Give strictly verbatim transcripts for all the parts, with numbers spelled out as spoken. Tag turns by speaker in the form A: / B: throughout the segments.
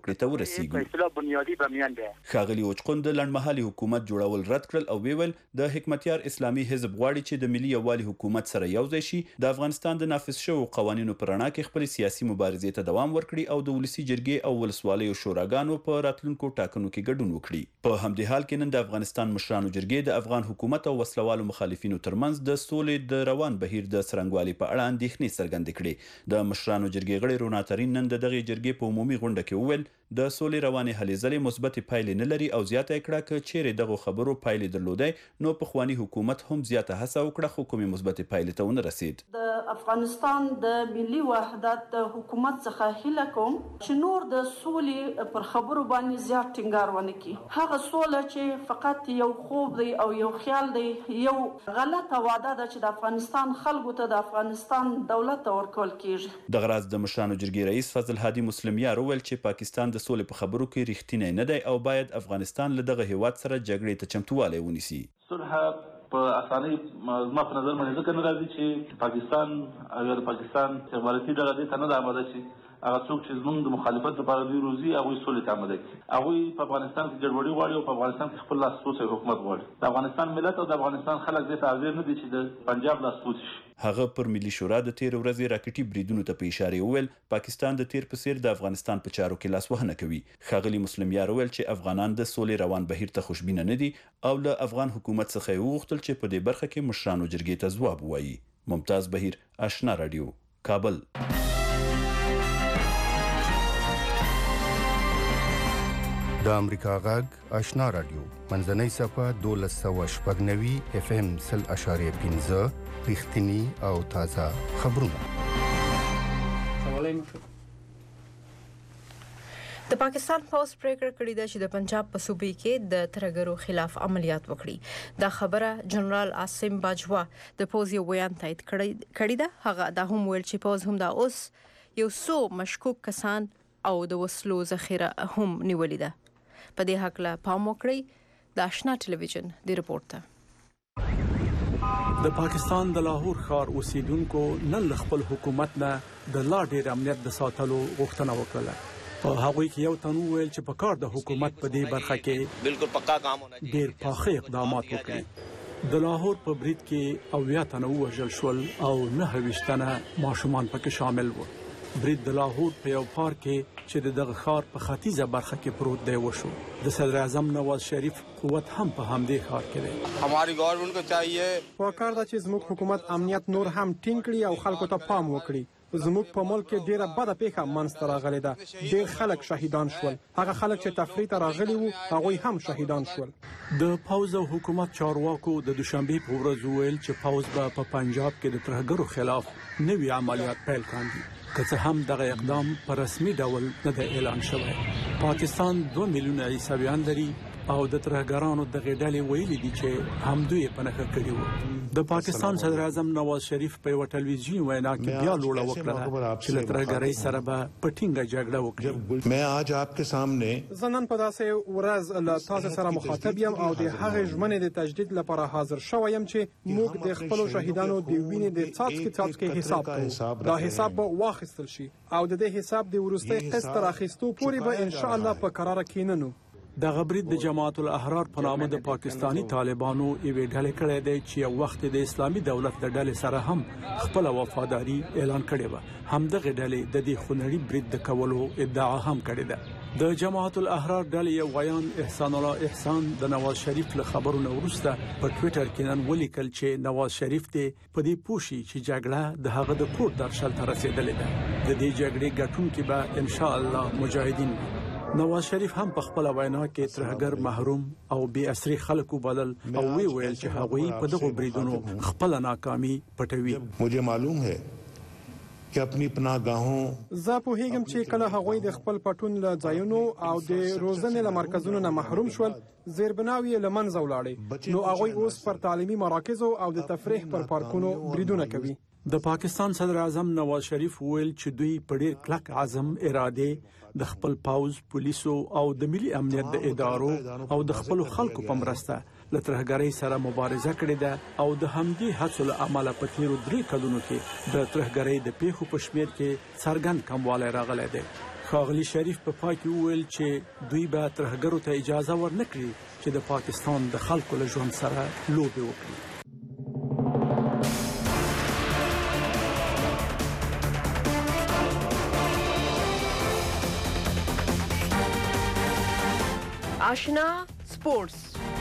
A: پریکړې ته ورسیږو. ښاغلي اوچقون د لنډمهالي حکومت جوړول رد کړل او ویل د حکمتیار اسلامي حزب غواړي چې د ملي یووالي حکومت سره یوځای شي، د افغانستان د نافذ شوو قوانینو په رڼا کې خپل سیاسي مبارزې ته دوام ورکړي او د ولسي جرګې او ولسوالیو شوراګانو په راتلونکو ټاکنو کې ګډون وکړي. په همدې حال کې نن د افغانستان مشرانو جرګې د افغان حکومت او وسلوالو مخالفینو ترمنځ د سولې د روان بهیر د څرنګوالي په اړه اندېښنې څرګندې کړې. د مشرانو جرګې غړي روناترین نن د دغه جرګې په عمومي غونډه کې وویل د سولې روانې هلې ځلې مثبت پایلې نه لري او زیاته کړه چې چیرې دغه خبرو پایلې درلودای نو په خواني حکومت هم زیاته هڅه وکړه خو کومې مثبت پایلې ته ونه رسید.
B: د افغانستان د ملي وحدت حکومت څخه هیله کوم چې نور د سولې پر خبرو باندې زیات ټینګار ونه کړي. هغه سوله چې فقط یو خوب دی او یو خیال دی، یو غلطه وعده ده چې د افغانستان خلکو ته د افغانستان دولت ته ورکول کیږي.
A: دغه راز د مشرانو جرګې رئیس فضل هادي مسلمیار وویل چې پاکستان د سولې په خبرو کې رښتینی نه دی او باید افغانستان له دغه هیواد سره جګړې ته چمتووالی ونیسي.
C: صلح په اسانۍ زما په نظر باندې ځکه نه راځي چې پاکستان اگر پاکستان استخباراتي ډله دې ته نه ده آماده شي، هغه څوک چې زموږ د مخالفت لپاره دوی روزي هغوی سولې ته آماده کړي. هغوی په افغانستان کې ګډوډي غواړي او په افغانستان کې خپل لاسپوڅی حکومت غواړي. د افغانستان ملت او د افغانستان خلک دې ته حاضر نه دي چې د پنجاب لاسپوڅي شي.
A: هغه پر ملي شورا د تیر ورځې راکټي بریدونو ته په اشاره وویل پاکستان د تیر په څیر د افغانستان په چارو کې لاسوهنه کوي. ښاغلي مسلمیار وویل چې افغانان د سولې روان بهیر ته خوشبینه نه دي او له افغان حکومت څخه یې وغوښتل چې په دې برخه کې مشرانو جرګې ته ځواب ووایي. ممتاز بهیر، آشنا رادیو، کابل.
D: د امریکا غږ آشنا رادیو منځنۍ صفحه دولس سوه شپږ نوي اف ام سل اشاریه پنځه رښتینی او تازه خبرونه.
E: د پاکستان پوز پریکړه کړې ده چې د پنجاب په صوبې کې د ترهګرو خلاف عملیات وکړي. دا خبره جنرال عاصم باجوا د پوز یو بیان تایید کړی ده. هغه دا هم ویل چې پوز هم دا اوس یو څو مشکوک کسان او د وسلو ذخیره هم نیولې ده. په دې حق له پام وکړئ. د آشنا ټلویزیون د رپورت ته
F: د پاکستان د لاهور ښار اوسیدونکو نن خپل حکومت نه د لا ډیر امنیت د ساتلو غوښتنه وکړه. په هغوی کې یو تنو ویل چې په کار د حکومت په دې برخه کې بالکل پکا کام ہونا چاهیے، ډیر پاخه اقدامات وکړي. د لاهور په برید کې اویا تنو وژل شول او نه ویشتنه ماشومان پکې شامل وو. برید د لاهور په یو پارک کې چې دغه ښار په ختیځه برخه کې پروت دی وشو. د صدر اعظم نواز شریف قوت هم په همدې ښار کې دی.
G: हमारी गवर्नमेंट को चाहिए
H: وکړه چې زموږ حکومت امنیت نور هم ټینګ کړي او خلکو ته پام وکړي. زموږ په ملک کې ډیره بده پیښه منځته راغلې ده. ډیر خلک شهیدان شول. هغه خلک چې تفریح ته راغلي وو هغوی هم شهیدان شول.
F: د پوز او حکومت چارواکو د دوشنبه په ورځ ویل چې پوز به په پنجاب کې د ترهګرو خلاف نوي عملیات پیل کړي. که څه هم دغه اقدام په رسمي ډول نه دی اعلان شوی. پاکستان دوه میلیونه عیسویان لري او د ترهګرانو دغه ډلې ویلي دي چې همدوی په نښه کړي وو. د پاکستان صدر اعظم نواز شریف په یو ټلویزیوني وینا کې بیا لوړه وکړه چې له ترهګرۍ سره به په ټینګه جګړه وکړي.
I: मैं आज आपके सामने
H: زنن په داسې ورځ له تاسو سره مخاطب یم او د هغه ژمنې د تجدید لپاره حاضر شوم یم چې موږ د خپل شهیدانو د وینې د څاڅکي څاڅکي حساب کوو. دا حساب به واخیستل شي او د دې حساب د ورستۍ قسط راخیستو پورې به ان شاء الله په قرار کېننو.
F: د غبرید د جماعت الاحرار په نامه د پاکستانی طالبانو یوې ډلې کړې ده چې یو وخت د اسلامي دولت د ډلې سره هم خپل وفاداری اعلان کړې و. همدغه ډلې د دې خونړي برید د کولو ادعا هم کړې ده. د جماعت الاحرار ډلې یو غیان احسان الله احسان د نواز شریف له خبرونو وروسته په ټوئیټر کې نن ولیکل چې نواز شریف ته په دې پوښي چې جګړه د هغه د کور درشل ته رسیدلې ده. د دې جګړې ګټونکي به ان شاء الله مجاهدین وي. نواز شریف هم په خپل وینا کې ترهګر محروم او بي اثري خلکو بدل او وی ویل چې هغوی په دغه بریدونو خپل ناکامي پټوي.
I: مجھے معلوم ہے چې خپل پناهګاهوں
H: زه په هیګم چې کله هغوی د خپل پټون له ځایونو او د روزنې له مرکزونو نه محروم شول زیربناوي له منځه ولاړې نو هغوی اوس پر تعلیمي مراکزو او د تفریح پر پارکونو بریدونه کوي.
F: د پاکستان صدر اعظم نواز شریف ویل چې دوی په ډیر کلک عزم اراده د خپل پاوز پولیسو او د ملي امنیت د ادارو او د خپل خلکو په مرسته له ترهګرۍ سره مبارزه کړې ده او د همدې هڅو له امله په تیرو درې کلونو کې د ترهګرۍ د پیښو په شمېر کې څرګند کموالی راغلی دی. ښاغلي شریف په پای کې وویل چې دوی به ترهګرو ته اجازه ورنکړي چې د پاکستان د خلکو له ژوند سره لوبې وکړي.
E: آشنا سپورتس.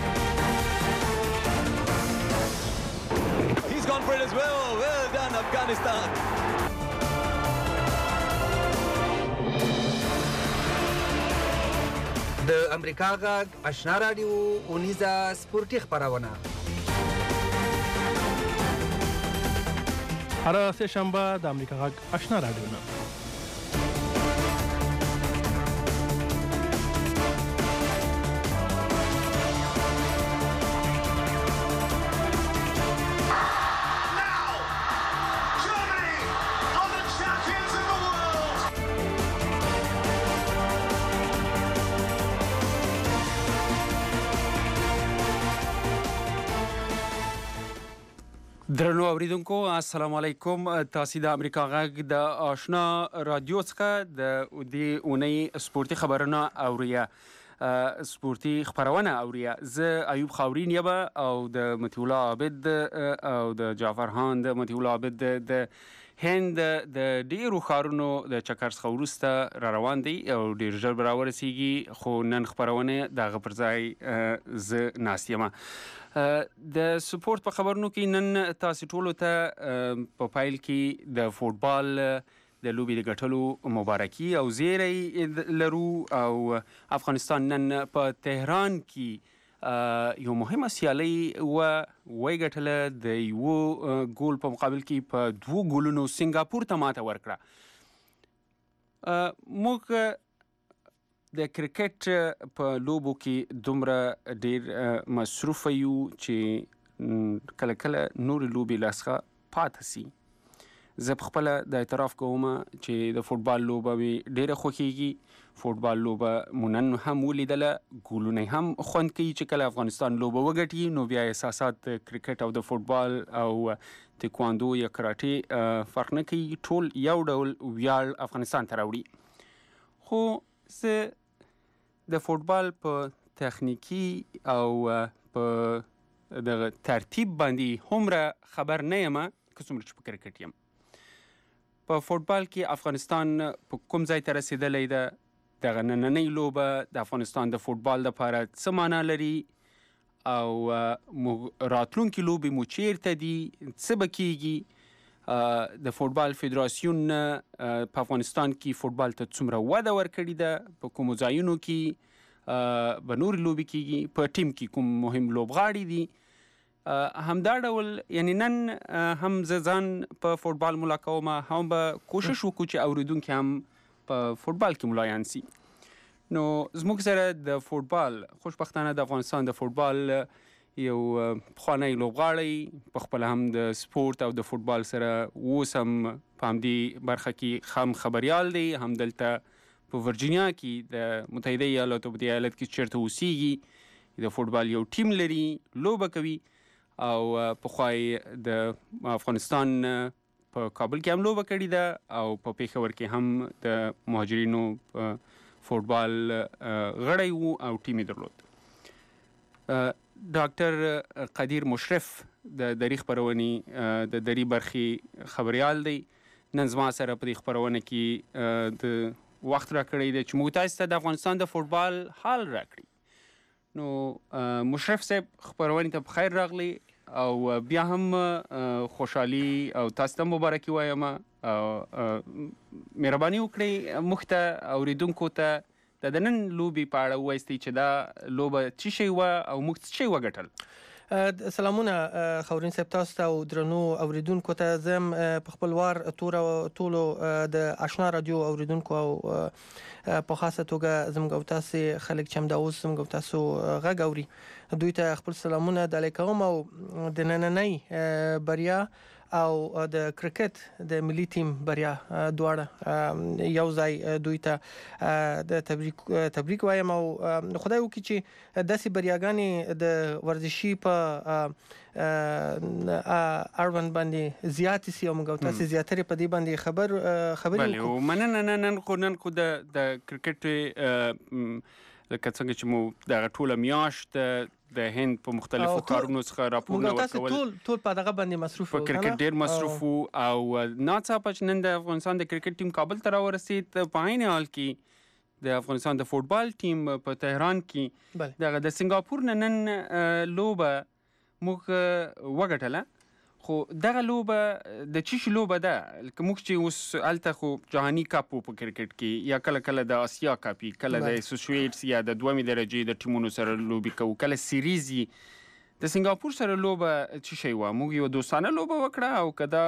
G: He's gone for it as well. Well done, Afghanistan.
J: د امریکا غږ آشنا رادیو اونیزه سپورتي خبرونه.
K: هر سه شنبه د امریکا غږ آشنا رادیو نه
L: درنو اوریدونکو السلام علیکم. تاسو د امریکا غږ د آشنا رادیو څخه د دې اونۍ سپورتي خبرونه اوریا سپورتي خبرونه اوریا. زه ایوب خاورین یم او د مطیع الله عابد او د جعفر خان د مطیع الله عابد د هند د ډیرو ښارونو د چکر څخه وروسته را روان دی او ډیر ژر به راورسیږي، خو نن خبرونه دغه پر ځای زه ناست یم. د سپورت په خبرونو کې نن تاسو ټولو ته په پایل کې د فوټبال د لوبې د ګټلو مبارکي او زیری لرو او افغانستان نن په تهران کې یو مهمه سیالي و وی ګټله د یو ګول په مقابل کې په دوه ګولونو سنگاپور ته ماته ورکړه. موږ د کرکټ په لوبو کې دومره ډیر مصروف یو چې کله کله نور لوبې لاسخه پاتې سي. زه په خپل د اعتراف کوم چې د فوټبال لوبه مې ډیره خوښیږي. فوټبال لوبه مونن هم ولیدله، ګولونه هم خوند کوي. چې کله افغانستان لوبه وګټي نو بیا احساسات کرکټ او د فوټبال او تکواندو یا کراټي فرق نه کوي، ټول یو ډول ویاړ افغانستان ته راوړي. خو زه د فوټبال په تخنیکی او په د ترتیب باندې هومره خبر نه یم که څومره چې په کرکټ یم. په فوټبال کې افغانستان په کوم ځای ته رسیدلی ده، دغه نننۍ لوبه د افغانستان د فوټبال لپاره څه معنا لري او راتلونکي لوبې مو چیرته دي، څه به کیږي. د فوټبال فدراسیون په افغانستان کې فوټبال ته څومره وده ورکړې ده، په کومو ځایونو کې به نور لوبې کیږي، په ټیم کې کوم مهم لوبغاړي دي. همدا ډول یعنی نن هم زه ځان په فوټبال ملا کوم، هم به کوشش وکړو چې اوریدونکي هم په فوټبال کې ملایان سي. نو زموږ سره د فوټبال خوشبختانه د افغانستان د فوټبال یو پخوانی لوبغاړی په خپل هم د سپورت او د فوټبال سره اوس هم په همدې برخه کې خام خبریال دی، هم دلته په ورجینیا کې د متحده ایالاتو په دې ایالت کې چیرته اوسیږي، د فوټبال یو ټیم لري، لوبه کوي او پخوای د افغانستان په کابل کې هم لوبه کړې ده او په پېښور کې هم د مهاجرینو فوټبال غړی وو او ټیم یې درلود. ډاکټر قدیر مشرف د دری خبرونې د دری برخې خبريال دی، نن زما سره په دې خبرونه کې د وخت راکړی دی چې موږ تاسو ته د افغانستان د فوټبال حال راکړي. نو مشرف صاحب خبرونه ته بخیر راغلی او بیا هم خوشحالي او تاسو ته مبارکي وایم او مهرباني وکړئ موږ ته اوریدونکو ته د نن لوبې په اړه وایستئ چې دا لوبه څه شی وه او موږ څه شی وګټل.
M: سلامونه خورین صاحب تاسو ته او درنو اوریدونکو ته. زم په خپل وار ټولو د آشنا رادیو اوریدونکو او په خاصه توګه زموږ تاسو خلک چې هم دا اوس زموږ تاسو غږ اوري دوی ته خپل سلامونه د لیکوم او د نننۍ بریا او د کرکټ د ملي ټیم بریا دواړه یو ځای دوی ته د تبریک تبریک وایم او خدای وکړي چې داسې بریاګانې د ورزشي په اړوند باندې زیات سي او موږ تاسو زیاتره په دې باندې خبر خبرې
L: وکړو. مننه نن خو نن خو د کرکټ لکه څنګه چې مو د ټوله میاشت د هند په مختلفو کارونو څخه راپورونه ورکول
M: ټول ټول په دغه باندې مصروف
L: وو. په کرکټ ډیر مصروف وو او ناڅاپه نن د افغانستان د کرکټ ټیم کابل ته راورسید. په عین حال کې د افغانستان د فوټبال ټیم په تهران کې دغه د سنگاپور نن لوبه موږ وګټله. خو دغه لوبه د چی لوبه ده کوم چې اوس الته خو جهاني کپ په کرکټ کې یا کله کله د آسیا کپ کله د اسوسییټس یا د دومې درجه د ټیمونو سره لوبي کوي کله سیریزي. د سنگاپور سره لوبه چی شي و موږ یو دوستانه لوبه وکړه او کدا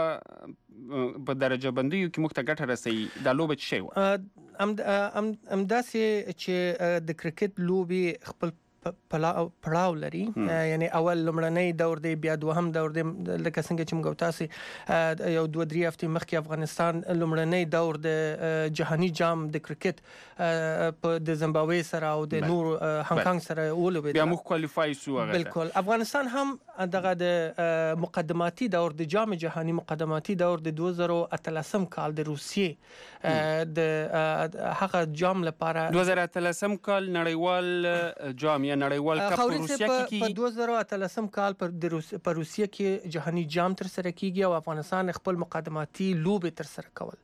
L: په درجه بندیو کې موږ ته ګټه رسي. دا لوبه چی شي و
M: ام ام ام داسې چې د کرکټ لوبي خپل پړاو لري. یعنی اول لمړنۍ دور دی بیا دوهم دور دی لکه څنګه چې موږ تاسو یو دوه درې هفتې مخکې افغانستان لمړنۍ دور د جهاني جام د کرکټ په د زیمبابوې سره او د نور هانګ کانګ سره ولوبېد.
L: بیا موږ کوالیفای شو.
M: بالکل افغانستان هم دغه د مقدماتي دور د جام جهاني مقدماتي دور د دوه زره اتلسم کال د روسیې د هغه جام لپاره
L: دوه زره اتلسم کال نړیوال جام نړیوال کپ په روسیه کې
M: په دوه زره اتلسم کال پر د روسیه کې جهاني جام تر سره کیږي او افغانستان خپل مقدماتي لوبې تر سره کول.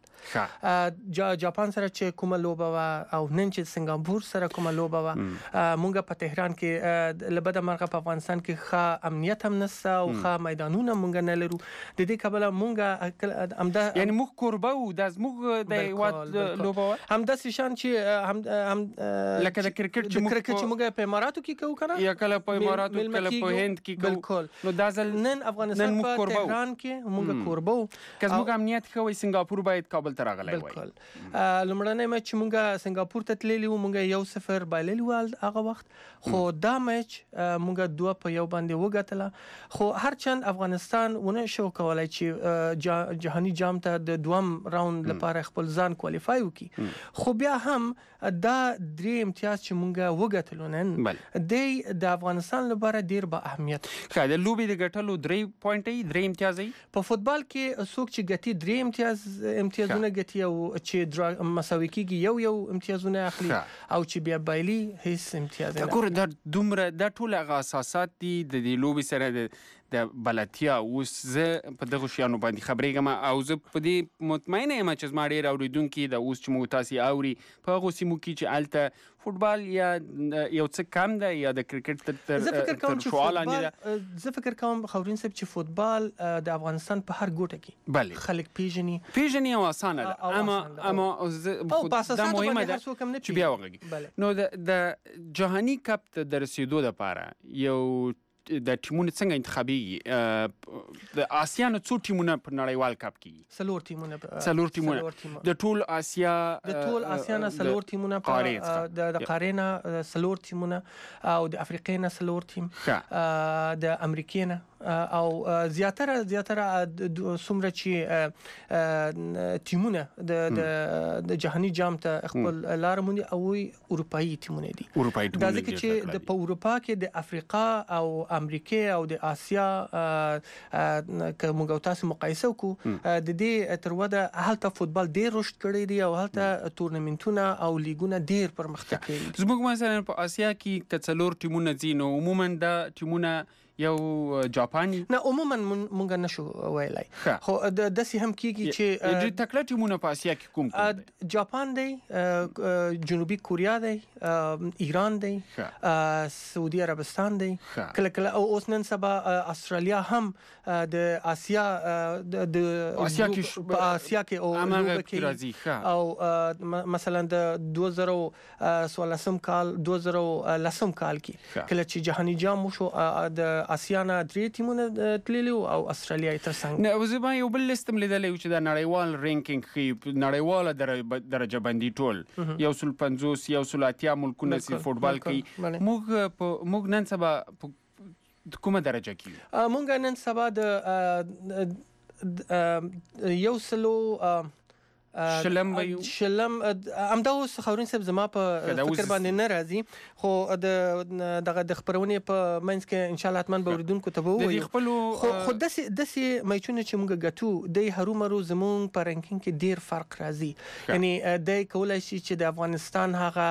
M: جاپان سره چې کومه لوبه وا او نن چې سنگاپور سره کومه لوبه وا مونږ په تهران کې لبد مرغه په افغانستان کې ښه امنیت هم نشته او ښه میدانونه مونږ نه لرو. د دې کبله مونږ امدا
L: یعنی موږ قربه او د زموږ د وات لوبه
M: هم د شان چې هم
L: لکه د کرکټ
M: چې موږ موږ په اماراتو کې کوو کنه
L: یا کله په اماراتو کله په هند کې
M: بالکل.
L: نو دا ځل
M: نن افغانستان په تهران کې مونږ قربه
L: کله موږ امنیت خوي سنگاپور باید کابل تراغلی وای.
M: بالکل لمړنۍ میچ چې مونږه سنگاپور ته تللی و مونږه یو صفر بایللی و هغه وخت خو دا میچ مونږه دوه په یو باندې وګټله. خو هرچند افغانستان ونه شو کولای چې جهاني جام ته د دوم راوند لپاره خپل ځان کوالیفای وکړي خو بیا هم دا درې امتیاز چې مونږه وګټلو نن د افغانستان لپاره ډیر با اهمیت.
L: خا د لوبي د ګټلو درې پوینټي درې امتیازي
M: په فوتبال کې څوک چې ګټي درې امتیاز امتیازونه ګټي او چې مساوي کیږي یو یو امتیازونه اخلي او چې بیا بایلي هیڅ امتیاز نه.
L: ګوره دا دومره دا ټول هغه اساسات دي د دې لوبي سره د بلاتیا اوس زه په دغه شیانو باندې خبرېږم او زه په دې مطمئنه یم چې زما ډېر اورېدونکي د اوس چې موږ تاسې اوري په هغو سیمو کې چې هلته فوټبال یا یو څه کم ده یا د کرکټ تر شعا لاندې ده.
M: زه فکر کوم خاورین صاحب چې فوټبال د افغانستان په هر ګوټه کې
L: بله
M: خلک پیژني
L: پیژني او اسانه ده اما اما دا مهمه ده چې بیا وغږي. نو د جهاني کپ ته د رسېدو دپاره یو د ټیمونو څنګه انتخابي د آسیا نه څو ټیمونه په نړیوال کپ کې
M: څلور ټیمونه
L: څلور ټیمونه د ټول آسیا
M: د ټول آسیا نه څلور ټیمونه د قاره نه څلور ټیمونه او د افریقا نه څلور ټیم د امریکا نه او زیاتره زیاتره څومره چې ټیمونه د د جهاني جام ته خپل لار مونږ او اروپאי ټیمونه دي. دا ځکه چې د په اروپا کې د افریقا او امریکا او د آسیا که موږ تاسو مقایسه وکړو د دې تر وده هلته فوتبال ډیر رشد کړی دی او هلته تورنمنتونه او لیګونه ډیر پرمختګ کړي.
L: زموږ مثلا په آسیا کې کڅلور ټیمونه دي نو عموما دا ټیمونه یو جاپاني
M: نه عموما مونږ نشو ویلای خو د داسې هم کیږي چې
L: د تکړه ټیمونه په آسیا کې کوم کوم
M: جاپان دی جنوبي کوریا دی ایران دی سعودي عربستان دی کله کله او اوس نن سبا استرالیا هم د آسیا د
L: آسیا کې
M: په آسیا کې او او مثلا د دوه زره څوارلسم کال دوه زره لسم کال کې کله چې جهاني جام وشو د آسیانا درې ټیمونه تللي او استرالیا یې تر څنګ.
L: نه زه به یو بل لیست هم لیدلی چې د نړیوال رینکینګ ښیي نړیواله درجه بندي ټول یو سل پنځوس یو سل اتیا ملکونه چې فوټبال کوي موږ په موږ نن سبا کومه درجه کې
M: موږ نن سبا د یو سلو
L: شلم ویو
M: شلم امدا اوس خاورین صاحب زما په فکر باندې نه راځي خو د دغه د خبرونې په منځ کې ان شاء الله اتمن بوریدونکو ته وایي خو خو داسې داسې میچونه چې موږ ګټو د هرو مرو زمون په رانکینګ کې ډیر فرق راځي یعنی د کولای شي چې د افغانستان هغه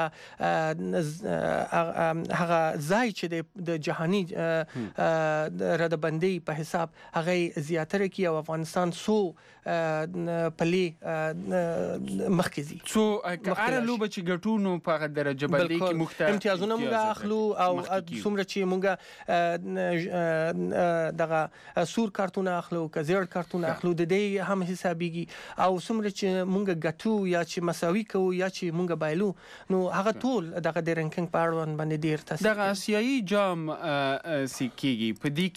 M: هغه ځای چې د جهاني ردبندي په حساب هغه زیاتره کې او افغانستان سو پلی مخکزي
L: سو هر لوبه چې ګټونو په درجه بندي کې مختلف
M: امتیازونه موږ اخلو او څومره چې موږ دغه سور کارتونه اخلو کزیر کارتونه اخلو د دې هم حسابيږي او څومره چې موږ ګټو یا چې مساوي کوو یا چې موږ بایلو نو هغه ټول دغه د رانکینګ په اړه باندې ډیر تاثیر
L: دغه آسیایي جام سکیږي په دې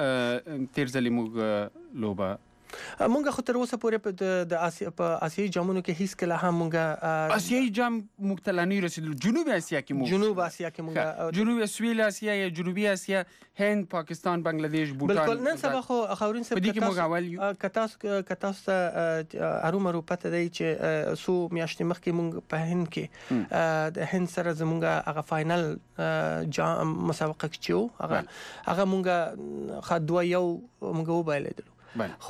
L: کې تیر ځلې موږ لوبه
M: مونږ خو تر اوسه پورې د آسیا په آسیایي جامونو کې هیڅ کله هم مونږ
L: آسیایي جام مختلفانه رسیدل جنوبي اسیا کې مونږ
M: جنوب اسیا کې مونږ
L: جنوبي سویل اسیا یا جنوبي اسیا هند پاکستان بنگلاديش بوتان
M: بالکل نن سبا خو خاورین
L: سره په دې کې مونږ اول یو
M: کتاس کتاس ارو مرو پته دی چې سو میاشتې مخکې مونږ په هند کې د هند سره زمونږ هغه فائنل جام مسابقه کې هغه هغه مونږ خدوا یو مونږ وبایلل خو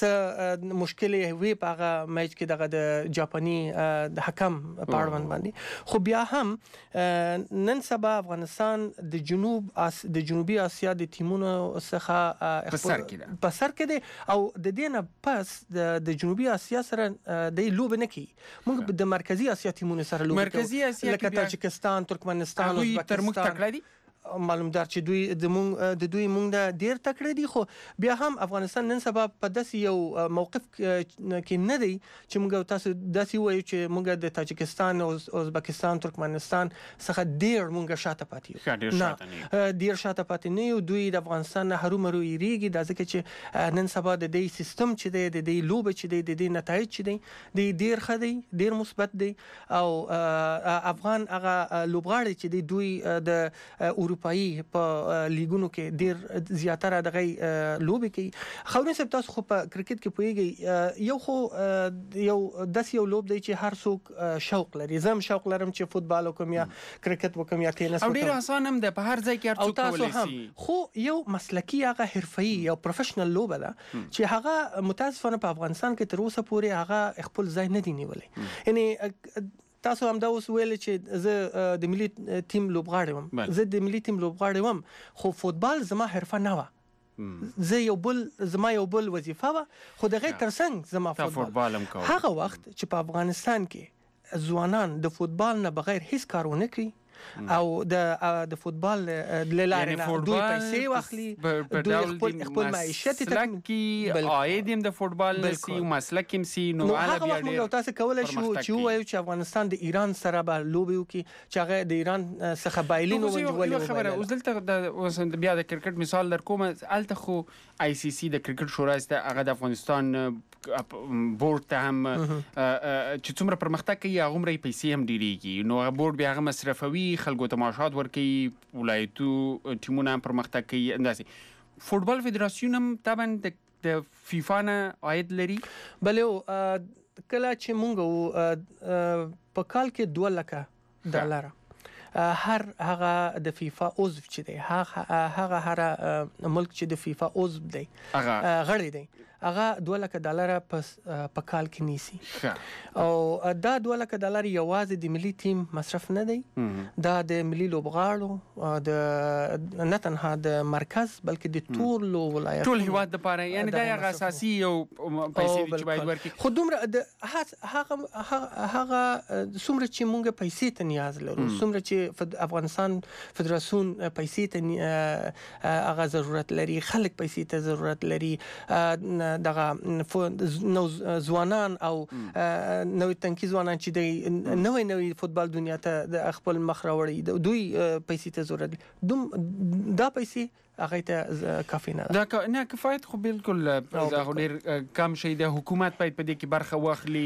M: څه مشکل وی په هغه میچ کې دغه د جاپاني د حکم په اړه باندې خو بیا هم نن سبا افغانستان د جنوب د جنوبي اسیا د ټیمونو څخه
L: په سر کې
M: په سر کې دی او د دې نه پس د جنوبي اسیا سره د لوب نه کی موږ د مرکزی اسیا ټیمونو سره لوب
L: مرکزی اسیا
M: لکه تاجکستان ترکمنستان
L: او تر موږ تکړه دي
M: معلومدار چې دوی د مونږ د دوی مونږ د ډیر تکړه دي خو بیا هم افغانستان نن سبا په داسې یو موقف کې نه دی چې مونږ تاسو داسې وایو چې مونږ د تاجکستان او ازبکستان ترکمنستان څخه ډیر مونږ شاته پاتې
L: یو
M: نه ډیر شاته پاتې نه یو دوی د افغانستان نه هرو مرو یریږي د ځکه چې نن سبا د دې سیستم چې دی د دې لوب چې دی د دې نتایج چې دی د ډیر ښه دی ډیر مثبت دی او افغان هغه لوبغاړي چې دی دوی د اروپایي په لیګونو کې ډیر زیاتره دغه لوبې کوي خاورین صاحب تاسو خو په کرکټ کې پوهیږئ یو خو یو داس یو لوب دی چې هر څوک شوق لري زم شوق لرم چې فوتبال وکم یا کرکټ وکم یا ټینس
L: او ډیر آسان هم ده په هر ځای کې هر څوک کولای شي
M: خو یو مسلکی هغه حرفي یو پروفیشنل لوب ده چې هغه متاسفانه په افغانستان کې تر اوسه پورې هغه خپل ځای نه دی نیولې یعنی تاسو هم دا اوس ویل چې زه د ملي ټیم لوبغاړی وم زه د ملي ټیم لوبغاړی وم خو فوتبال زما حرفه نه و زه یو بل زما یو بل وظیفه و خو دغه ترڅنګ زما
L: فوتبال
M: هغه وخت چې په افغانستان کې ځوانان د فوتبال نه بغیر هیڅ کارونه کوي او د د فوتبال لاره نه دوی پیسې واخلي دوی خپل خپل معیشت
L: ته کی عاید هم د فوتبال سي مسلک هم سي نو
M: هغه وخت موږ تاسو کولای شو چې وایو چې افغانستان د ایران سره به لوبي وکي چې هغه د ایران څخه بایلینو
L: ونیولې خبره اوس دلته د بیا د کرکټ مثال در کوم الته خو آی سی سی د کرکټ شورا است هغه د افغانستان بورډ ته هم چې څومره پرمختګ کوي هغه عمره پیسې هم ډیریږي نو هغه بورډ بیا هغه مصرفوي خلکو ته معاشات ورکوي ولایتو ټیمونه هم پرمختګ کوي انداسې فوتبال فدراسیون هم طبعا د فیفا نه عاید لري
M: بلې کله چې مونږ په کال کې دوه لکه ډالر هر هغه د فیفا عضو چې دی هغه هغه هر ملک چې د فیفا عضو دی غړی دی هغه دوه لکه ډالر په کال کې نیسي او دا دوه لکه ډالر یوازې د ملي ټیم مصرف نه دی دا د ملي لوبغاړو د نه تنها د مرکز بلکې د ټول ولایت
L: ټول هیواد لپاره یعنی دا یو اساسي یو پیسې چې باید ورکړي
M: خو دومره د هغه هغه څومره چې موږ پیسې ته نیاز لرو څومره چې افغانستان فدراسیون پیسې ته هغه ضرورت لري خلک پیسې ته ضرورت لري دغه نو ځوانان او نوې تنکي ځوانان چې د نوې نوې فوتبال دنیا ته د خپل مخ راوړي دوی پیسې ته ضرورت دوم دا پیسې هغه ته کافي نه
L: دا نه کفایت خو بالکل دا ډیر کم شي د حکومت باید په دې کې برخه واخلي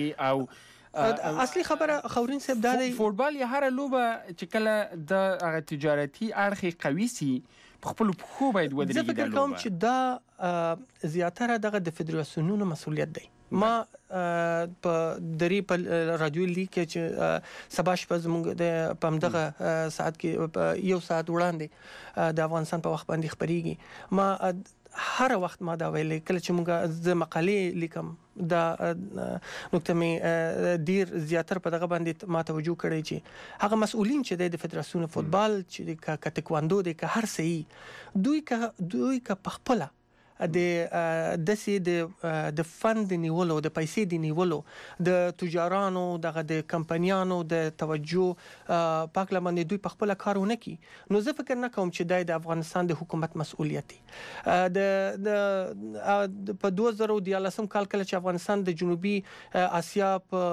L: او
M: اصلي خبره خورین صاحب دا دی
L: فوتبال یا هر لوبه چې کله د هغه تجارتي اړخ قوي سي خپل خو باید ودرېږي.
M: زه فکر کوم چې دا زیاتره دغه د فدراسیونونو مسؤلیت دی. ما په درې په رادیو لیک کې چې سبا شپه زموږ د پمدغه ساعت کې یو ساعت وړاندې د افغانستان په وخت باندې خبريږي، ما هر وخت ما دا ویلې کله چې موږ د مقالې لیکم دا نقطه مې ډیر زیاتره په دغه باندې ما توجه کړی چې هغه مسؤلین چې د فدراسیون فوتبال چې د تکواندو د هر څه دوی که دوی که په خپل د دسې د د فند نیولو د پیسې د نیولو د تجارانو دغه د کمپنیانو د توجه پاک لمنې دوی په خپل کارونه کوي، نو زه فکر نه کوم چې د افغانستان د حکومت مسؤلیت دی. د د په دوه زره دیارلسم کال کله چې افغانستان د جنوبي اسیا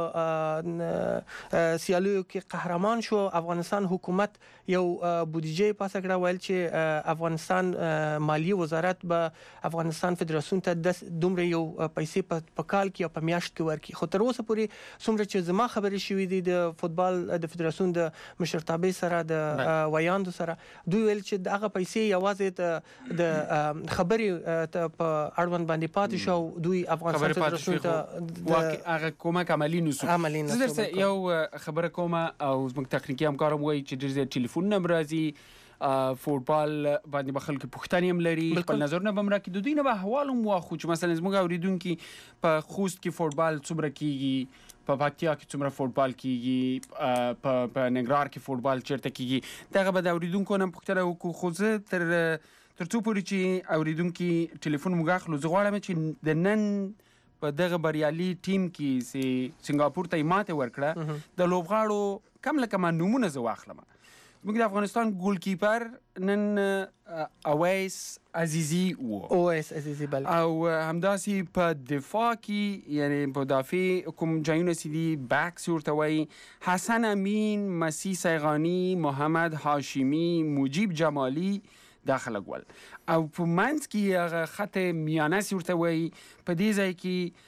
M: په سیالیو کې قهرمان شو، افغانستان حکومت یو بودیجه پاسه کړه، ویل چې افغانستان مالیه وزارت به افغانستان فدراسیون ته د دومره یو پیسې په کال کې او په میاشت کې ورکړي. خو تر اوسه پورې څومره چې زما خبرې شوې دي د فوتبال د فدراسیون د مشرتابه سره د ویاندو سره، دوی ویل چې دغه پیسې یوازې د خبرې په اړوند باندې پاتې شو، دوی افغانستان فدراسیون ته
L: هغه کومک عملی نسو. زه درته یو خبره کوم او زموږ تخنیکی همکارم وایي چې ډېر زیات ټلیفون نه راځي، فوتبال باندې به خلک پوښتنې هم لري، خپل نظرونه به هم راکړي، د دوی نه به احوال هم واخلو چې مثلا زموږ اورېدونکي په خوست کې فوتبال څومره کیږي، په پکتیا کې څومره فوتبال کیږي، په ننګرهار کې فوتبال چیرته کیږي، دغه به د اورېدونکو نه پوښتنه وکړو. خو زه تر تر څو پورې چې اورېدونکي ټلیفون موږ اخلو، زه غواړم چې د نن په دغه بریالي ټیم کې چې سنګاپور ته یې ماتې ورکړه د لوبغاړو کم له کمه نومونه زه واخلم. زموږ د افغانستان ګول کیپر نن اویس عزیزی و
M: اویس عزیزی بله،
L: او همداسې په دفاع کې یعنی په دافع کوم ځایونه چې دي بیکس ورته وایي، حسن امین، مسیح سیغانی، محمد هاشمی، مجیب جمالی داخله ګول، او په منځ کې هغه خط میانه ورته وایي، په دې ځای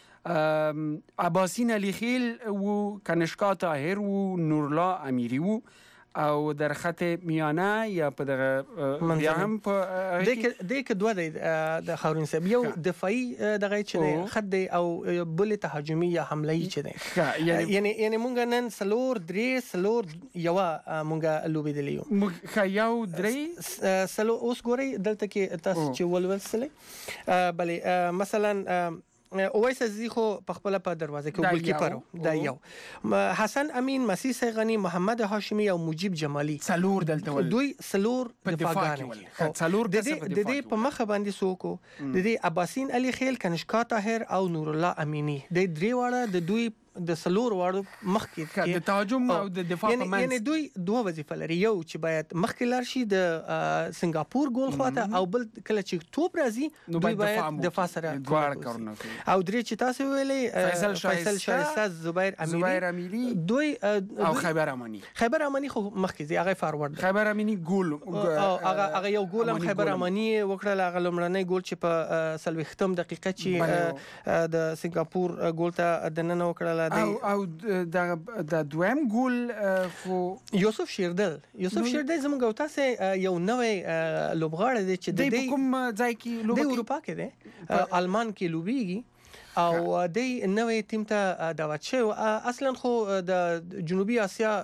L: کې عباسین علی خیل و، کنشکا طاهر و، نورالله امیری و، او در خط میانه یا په دغه بیا هم په
M: دې کې دوه دی د خاورین صاحب، یو دفاعي دغه چې خط دی او بل تهاجمي یا حملهي چې دی، یعنی یعنی مونږ نن سلور درې سلور یو مونږ لوبېدلی یو
L: مونږ یو درې
M: سلو. اوس ګورئ دلته کې تاسو چې ولولسلې بلې مثلا اویس عزیزی خو په خپل په دروازه کې ګول کیپر دا یو، حسن امین، مسیح سیغانی، محمد هاشمی او مجیب جمالی
L: څلور دلته ول،
M: دوی څلور دفاعګان
L: څلور
M: د دې په مخه باندې سوکو د دې عباسین علی خیل، کنشکا طاهر او نورالله امینی، د درې واړه د دوی د سلور واړو مخکې
L: د تهاجم او د دفاع په منځ،
M: یعنی دوی دوه وظیفه لري، یو چې باید مخکې لاړ شي د سنگاپور ګول خواته، او بل کله چې توپ راځي دوی باید دفاع سره
L: دواړه کارونه کوي.
M: او درې چې تاسو ویلې فیصل شایسته، زبیر
L: امیری،
M: دوی
L: او خیبر امانی.
M: خیبر امانی خو مخکې ځي، هغه فارورډ
L: خیبر امانی ګول،
M: هغه هغه یو ګول هم خیبر امانی وکړل، هغه لومړنی ګول چې په سلويختم دقیقه چې د سنگاپور ګول ته دننه وکړل،
L: او د د دویم ګول خو
M: یوسف شیردل یوسف شیردل زموږ او تاسو یو نوې لوبغاړی دی چې د
L: کوم ځای کې لوبي،
M: د اروپا کې دی، آلمان کې لوبيږي او د نوې ټیم ته دعوت شوی. اصلا خو د جنوبي اسیا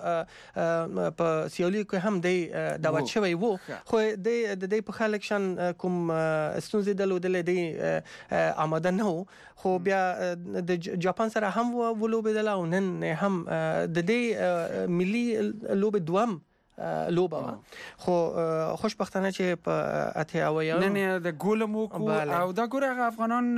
M: په سیالیو کې هم د دعوت شوی وو، خو د د په خلک شان کوم ستونزې درلودلې دی آماده نه وو، خو بیا د جاپان سره هم ولوبېدل او نن هم د دې ملي لوبې دوام لوبه وا، خو خوشبختانه چې په اتیاویا
L: نه نه د ګولم وکړو، او دا ګوره افغانان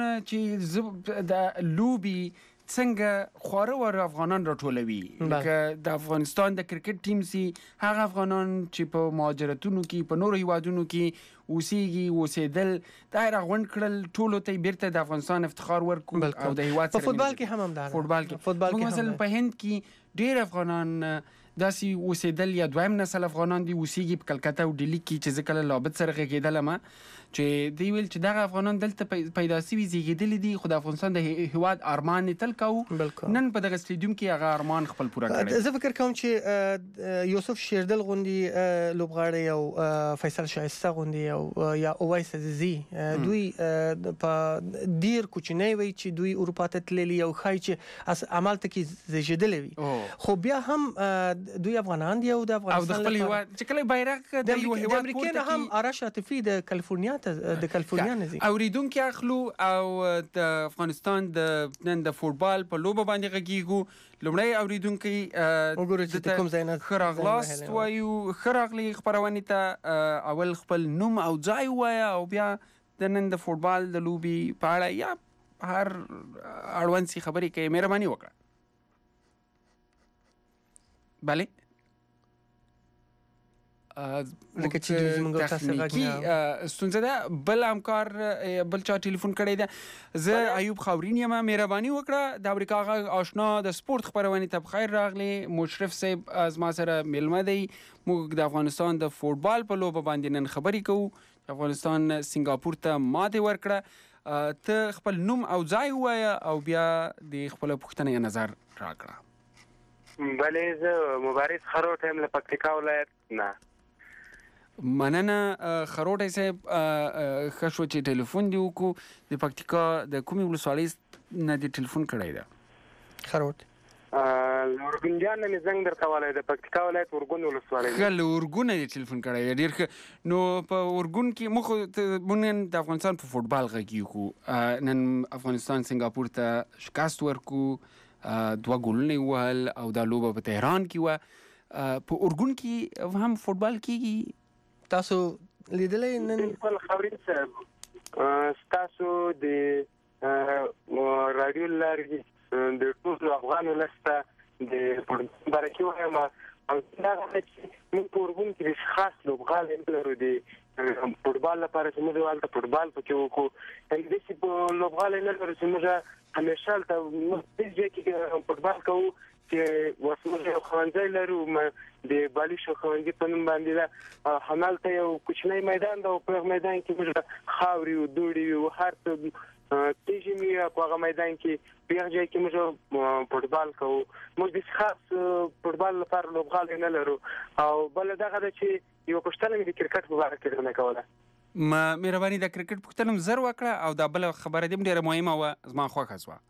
L: چې د لوبي څنګه خواره ور افغانان راټولوي، لکه د افغانستان د کرکټ ټیم سي هغه افغانان چې په مهاجرتونو کې په نورو هیوادونو کې اوسېږي اوسېدل دا راغونډ کړل، ټولو ته بیرته د افغانستان افتخار ورکړو او د هیواد
M: په فوتبال کې هم هم دا
L: فوتبال کې مثلا په هند کې ډېر افغانان داسې اوسېدل یا دویم نسل افغانان دي اوسېږي په کلکته او ډیلي کې چې زه کله لابد سره غږېدلم چې دوی ویل چې دغه افغانان دلته پیدا سوي زیږېدلي دي خو د افغانستان د هېواد ارمان یې تل کوو نن په دغه سټیډیوم کې هغه ارمان خپل پوره کړی.
M: زه فکر کوم چې یوسف شیردل غوندي لوبغاړی او فیصل شایسته غوندي او یا اویس عزیزي دوی په ډیر کوچنی وي چې دوی اروپا ته تللي او ښایي چې عملته کې زیږېدلی وي خو بیا هم دوی افغانان دي او د افغانستان
L: او د خپل هېواد چې کله بیرغ د یو هېواد
M: امریکا نه هم آرش عاطفي د کالیفورنیا د کالیفورنیا نه دي
L: اوریدونکي اخلو او د افغانستان د نن د فوټبال په لوبه باندې غږیږو. لومړی اوریدونکي
M: وګورئ چې کوم ځای نه
L: ښه راغلاست وایو ښه راغلي خپرونې ته اول خپل نوم او ځای ووایه او بیا د نن د فوټبال د لوبې په اړه یا هر اړوند سي خبرې کوي مهرباني وکړه. بله
M: لکه چې زموږ تاسو
L: غږی ستونزه ده بل همکار بل چا ټلیفون کړی ده. زه ایوب خاورین یم مهرباني وکړه د امریکا غږ آشنا د سپورت خپرونې ته بخیر راغلی. مشرف صاحب از ما سره میلمه دی. موږ د افغانستان د فوټبال په لوبه باندې نن خبرې کوو. افغانستان سنگاپور ته ماتې ورکړه. ته خپل نوم او ځای ووایه او بیا د خپل پوښتنې نظر راکړه.
N: بلې زه مبارز خروټ یم له پکتیکا ولایت نه.
L: مننه خروټی صاحب ښه شو چې ټلیفون دې وکړو. د پکتیکا د کومې ولسوالۍ نه دې ټلیفون کړی ده؟
M: خروټ
N: له اورګونجان نه مې زنګ درته ولی د پکتیکا ولایت اورګون ولسوالۍ.
L: ښه له اورګونه دې ټلیفون کړی دی ډېر ښه. نو په اورګون کې موږ موږ نن د افغانستان په فوټبال غږیږو. نن افغانستان سنګاپور ته شکست ورکړو دوه ګولونه یې ووهل او دا لوبه په تهران کې وه. په اورګون کې هم فوټبال کېږي؟
M: تاسو لیدلی نن
N: خپل خبرین صاحب ستاسو د رادیو لارې د ټولو افغان ولسته د فوټبال باره کې وایم او دا هغه چې موږ په اورګون کې د خاص لوبغاړی نه لرو د فوټبال لپاره چې موږ هلته فوټبال پکې وکړو. همداسې په لوبغاړی نه لرو چې موږ همیشه هلته موږ هېڅ ځای کې فوټبال کوو چې اوس موږ یو ښوونځی لرو د بالیشو ښوونځي په نوم باندې ده. همالته یو کوچنی میدان ده او په هغه میدان کې موږ خاورې وي دوړې وي او هر څه تیږې وي په هغه میدان کې په هغه ځای کې موږ فوټبال کوو. موږ داسې خاص فوټبال لپاره لوبغاړی نه لرو. او بله دغه ده چې یوه پوښتنه مې د کرکټ په باره کې درنه کوله.
L: مهرباني د کرکټ پوښتنه مې زر وکړه او دا بله خبره دې هم ډېره مهمه وه زما خوښه شوه.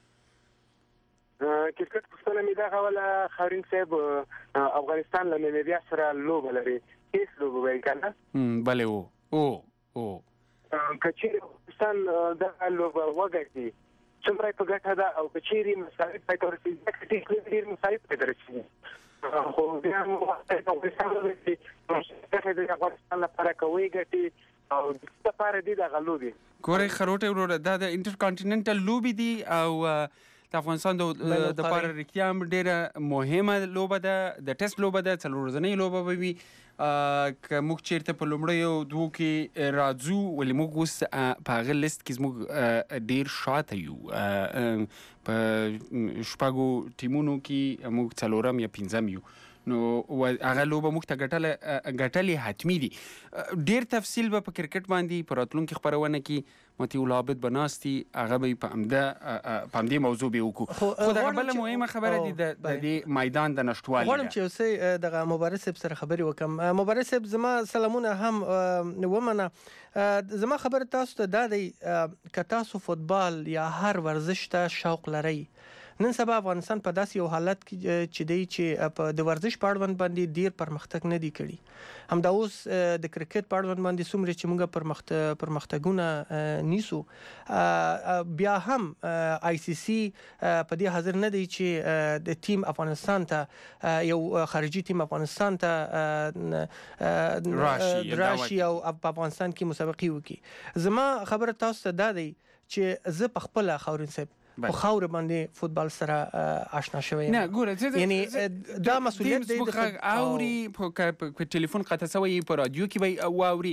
N: کرکټ پوښتنه مې دا کوله خاورین صاحب افغانستان له نمیبیا سره لوبه لري هیڅ لوبه وایي که نه؟
L: بلې او او او
N: که چیرې افغانستان دغه لوبه وګټي څومره په ګټه ده او که چیرې مصارف پای ته ورسېږي ځکه ډېر مصارف پای ته رسېږي خو بیا افغانستان ګټې د افغانستان لپاره که وګټي او د څه لپاره دي دغه لوبې
L: ګورئ خروټی وروره دا د انټر کانټیننټل لوبې دي او د افغانستان د لپاره رښتیا هم ډېره مهمه لوبه ده. د ټیسټ لوبه ده څلور ورځنۍ لوبه به وي. که موږ چیرته په لومړیو دوو کې راځو ولې موږ اوس په هغه لیست کې زموږ ډېر شاته یو په شپږو ټیمونو کې موږ څلورم یا پنځم یو نو هغه لوبه موږ ته ګټلې حتمي دي. ډېر تفصیل به په کرکټ باندې په راتلونکي خپرونه کې مطیع العابد به ناست دي هغه به په همدې موضوع به وکړو. خو دغه بله مهمه خبره دي د دې میدان د نشتوالي ده.
M: غواړم چې یو څه دغه مبارز صاحب سره خبرې وکړم. مبارز صاحب زما سلامونه هم ومنه. زما خبره تاسو ته دا دی که تاسو فوټبال یا هر ورزش ته شوق لرئ نن سبا افغانستان په داسې یو حالت کې چې دی چې په د ورزش په اړوند باندې ډیر پرمختګ نه دی کړی. همدا اوس د کرکټ په اړوند باندې څومره چې موږ پرمختګ پرمختګونه نیسو بیا هم آی سی سی په دې حاضر نه دی چې د ټیم افغانستان ته یو خارجي ټیم افغانستان ته راشي او په افغانستان کې مسابقې وکړي. زما خبره تاسو ته دا دی چې زه په خپل خاورین صاحب په خاور باندې فوتبال سره آشنا شوی
L: نه ګوره
M: یعنی دا مسؤلیت دی
L: د اوري په ټلیفون قطع شوی په رادیو کې وي او اوري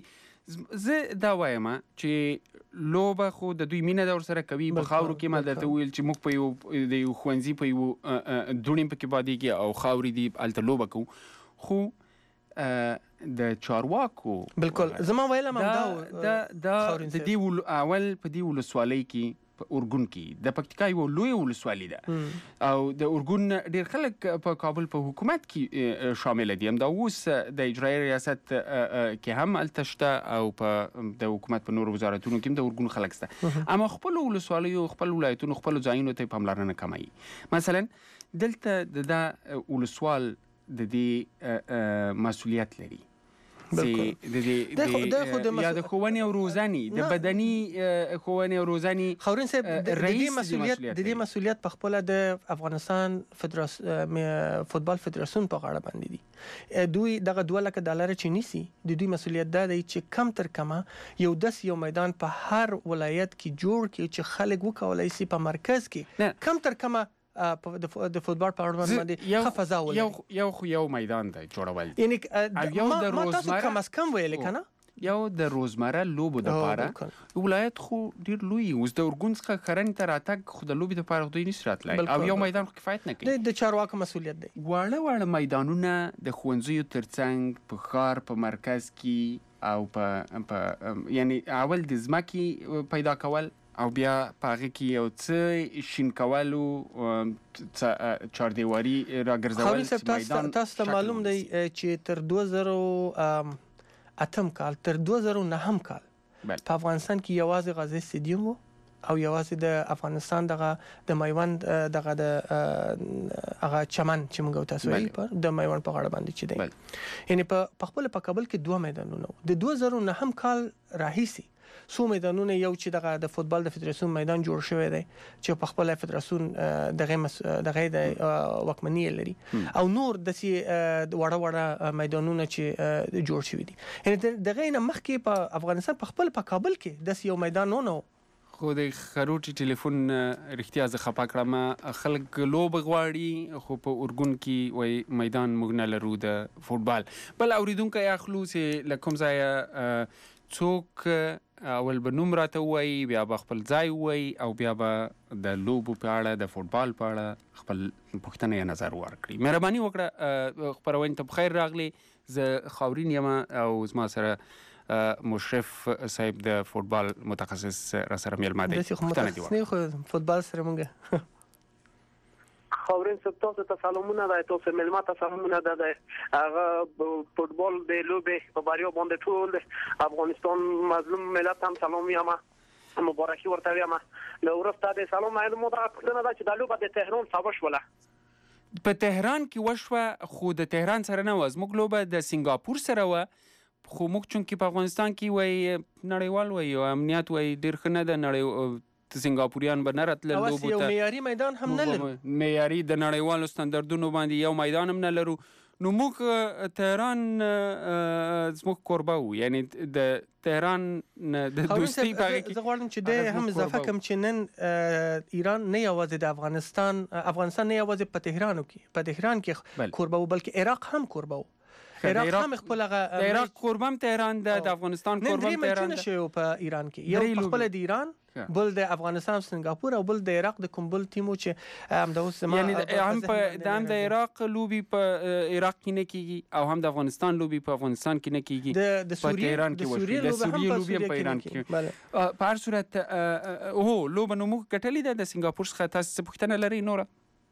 L: زه دا وایم چې لوبه خو د دوی مینه د ورسره کوي په خاورو کې ما درته ویل چې موږ په یو د یو ښوونځي په یو دوړې پکې بادېږي او خاورې دي هلته لوبه کوو خو د چارواکو
M: بالکل زما ویلم
L: دا د دې اول په دې ولسوالۍ کې په اورګون کې د پکتیکا یو لوی ولسوالۍ ده او د اورګون ډېر خلک په کابل په حکومت کې شامل دي همدا اوس د اجرایي ریاست کې هم هلته شته او په د حکومت په نورو وزارتونو کې هم د اورګون خلک شته اما خپلو ولسوالیو خپل ولایتونو خپلو ځایونو ته یې پاملرنه کموي مثلا دلته د دا ولسوال د دې مسؤلیت لري چې د دې یا د ښوونې او روزنې د بدني ښوونې او روزنې
M: خاورین صاحب د دې مسؤلیت د دې مسؤلیت په خپل د افغانستان فوتبال فدراسیون په غاړه باندې دي دوی دغه دوه لکه ډالر چې نیسي د دوی مسؤلیت دا دی چې کم تر کمه یو داس یو میدان په هر ولایت کې جوړ کړي چې خلک وکولای شي په مرکز کې کم تر کمه د فوتبال په اړه باندې ښه فضا ولري
L: یو خو یو میدان دی جوړول
M: یعنی ما تاسو کم از کم ویل کنه
L: یو د روزمره لوبو دپاره ولایت خو ډېر لوی اوس د اورګون څخه ښرنې ته راتګ خو د لوبې دپاره دوی نشي راتلی او یو میدان خو کفایت نه کوي
M: د چارواکو مسؤلیت دی
L: واړه واړه میدانونه د ښوونځیو تر څنګ په ښار په مرکز کې او په یعنی اول د ځمکې پیدا کول او بیا په هغې کې یو څه شین کولو چاردیواري راګرځول چې میدان
M: تاسو ته معلوم دی چې تر دوه زره اتم کال تر دوه زره نهم کال په افغانستان کې یوازې غازي سټیډیوم و او یوازې د افغانستان دغه د میوند دغه د هغه چمن چې موږ تاسو وایي په د میوند په غاړه باندې چې دی یعنی په خپل په کابل کې دوه میدانونه د دوه زره نهم کال راهیسي څو میدانونه یو چې دغه د فوتبال د فدراسیون میدان جوړ شوی دی چې په خپل فدراسیون دغه دغه د وکمنی لري او نور د سي وړه وړه میدانونه چې جوړ شوی دي یعنی دغه نه مخکې په افغانستان په خپل په کابل کې د یو میدان نه
L: خو د خروټي ټلیفون رښتیا زه خپه کړم خلک لوب غواړي خو په اورګون کې وای میدان موږ نه لرو د فوتبال بل اوریدونکو اخلو چې لکم ځای څوک اول به نوم راته وایي بیا به خپل ځای وایي او بیا به د لوبو په اړه د فوتبال په اړه خپل پوښتنه یا نظر ورکړي مهرباني وکړه خپرونې ته بخیر راغلی زه خاورین یم او زما سره مشرف صاحب د فوتبال متخصص را سره میلمه دی
M: پوښتنه دې وکړه فوتبال سره مونږ
N: خاورین صاحب تاسو ته سلامونه ده تاسو ملما ته سلامونه ده هغه فوتبال د لوبې په باریا باندې ټول افغانستان مظلوم ملت هم سلام یم مبارکي ورته یم نو ورسته د سلام مو دا پوښتنه ده چې د لوبه د تهران څه وشوله
L: په تهران کې وشوه خو د تهران سره نه و زموږ لوبه د سنګاپور سره و خو موږ چونکې په افغانستان کې وایي نړیوال وایي او امنیت وایي ډېر ښه نه ده نړۍ سنګاپوریان به نه راتلل لوبو ته
M: یو معیاري میدان هم نه لرو
L: معیاري د نړیوالو ستاندردونو باندې یو میدان هم نه لرو نو موږ تهران زموږ کوربه وو یعنی د تهران د دوستي په هغې کې
M: زه غواړم چې دی هم اضافه کړم چې نن ایران نه یوازې د افغانستان افغانستان نه یوازې په تهران کې په تهران کې کوربه وو بلکې عراق هم کوربه وو عراق هم خپل هغه
L: عراق قربم تهران ده د افغانستان قربم تهران
M: ده شو په ایران کې یو خپل د ایران بل د افغانستان سنگاپور او بل د عراق د کوم بل ټیمو چې هم د اوس
L: یعنی هم په د هم د عراق لوبي په عراق کې نه کیږي او هم د افغانستان لوبي په افغانستان کې نه کیږي
M: د سوریه
L: د سوریه لوبي په ایران کې په هر صورت او لوبه نو موږ کټلې ده د سنگاپور څخه تاسو پوښتنه لري نوره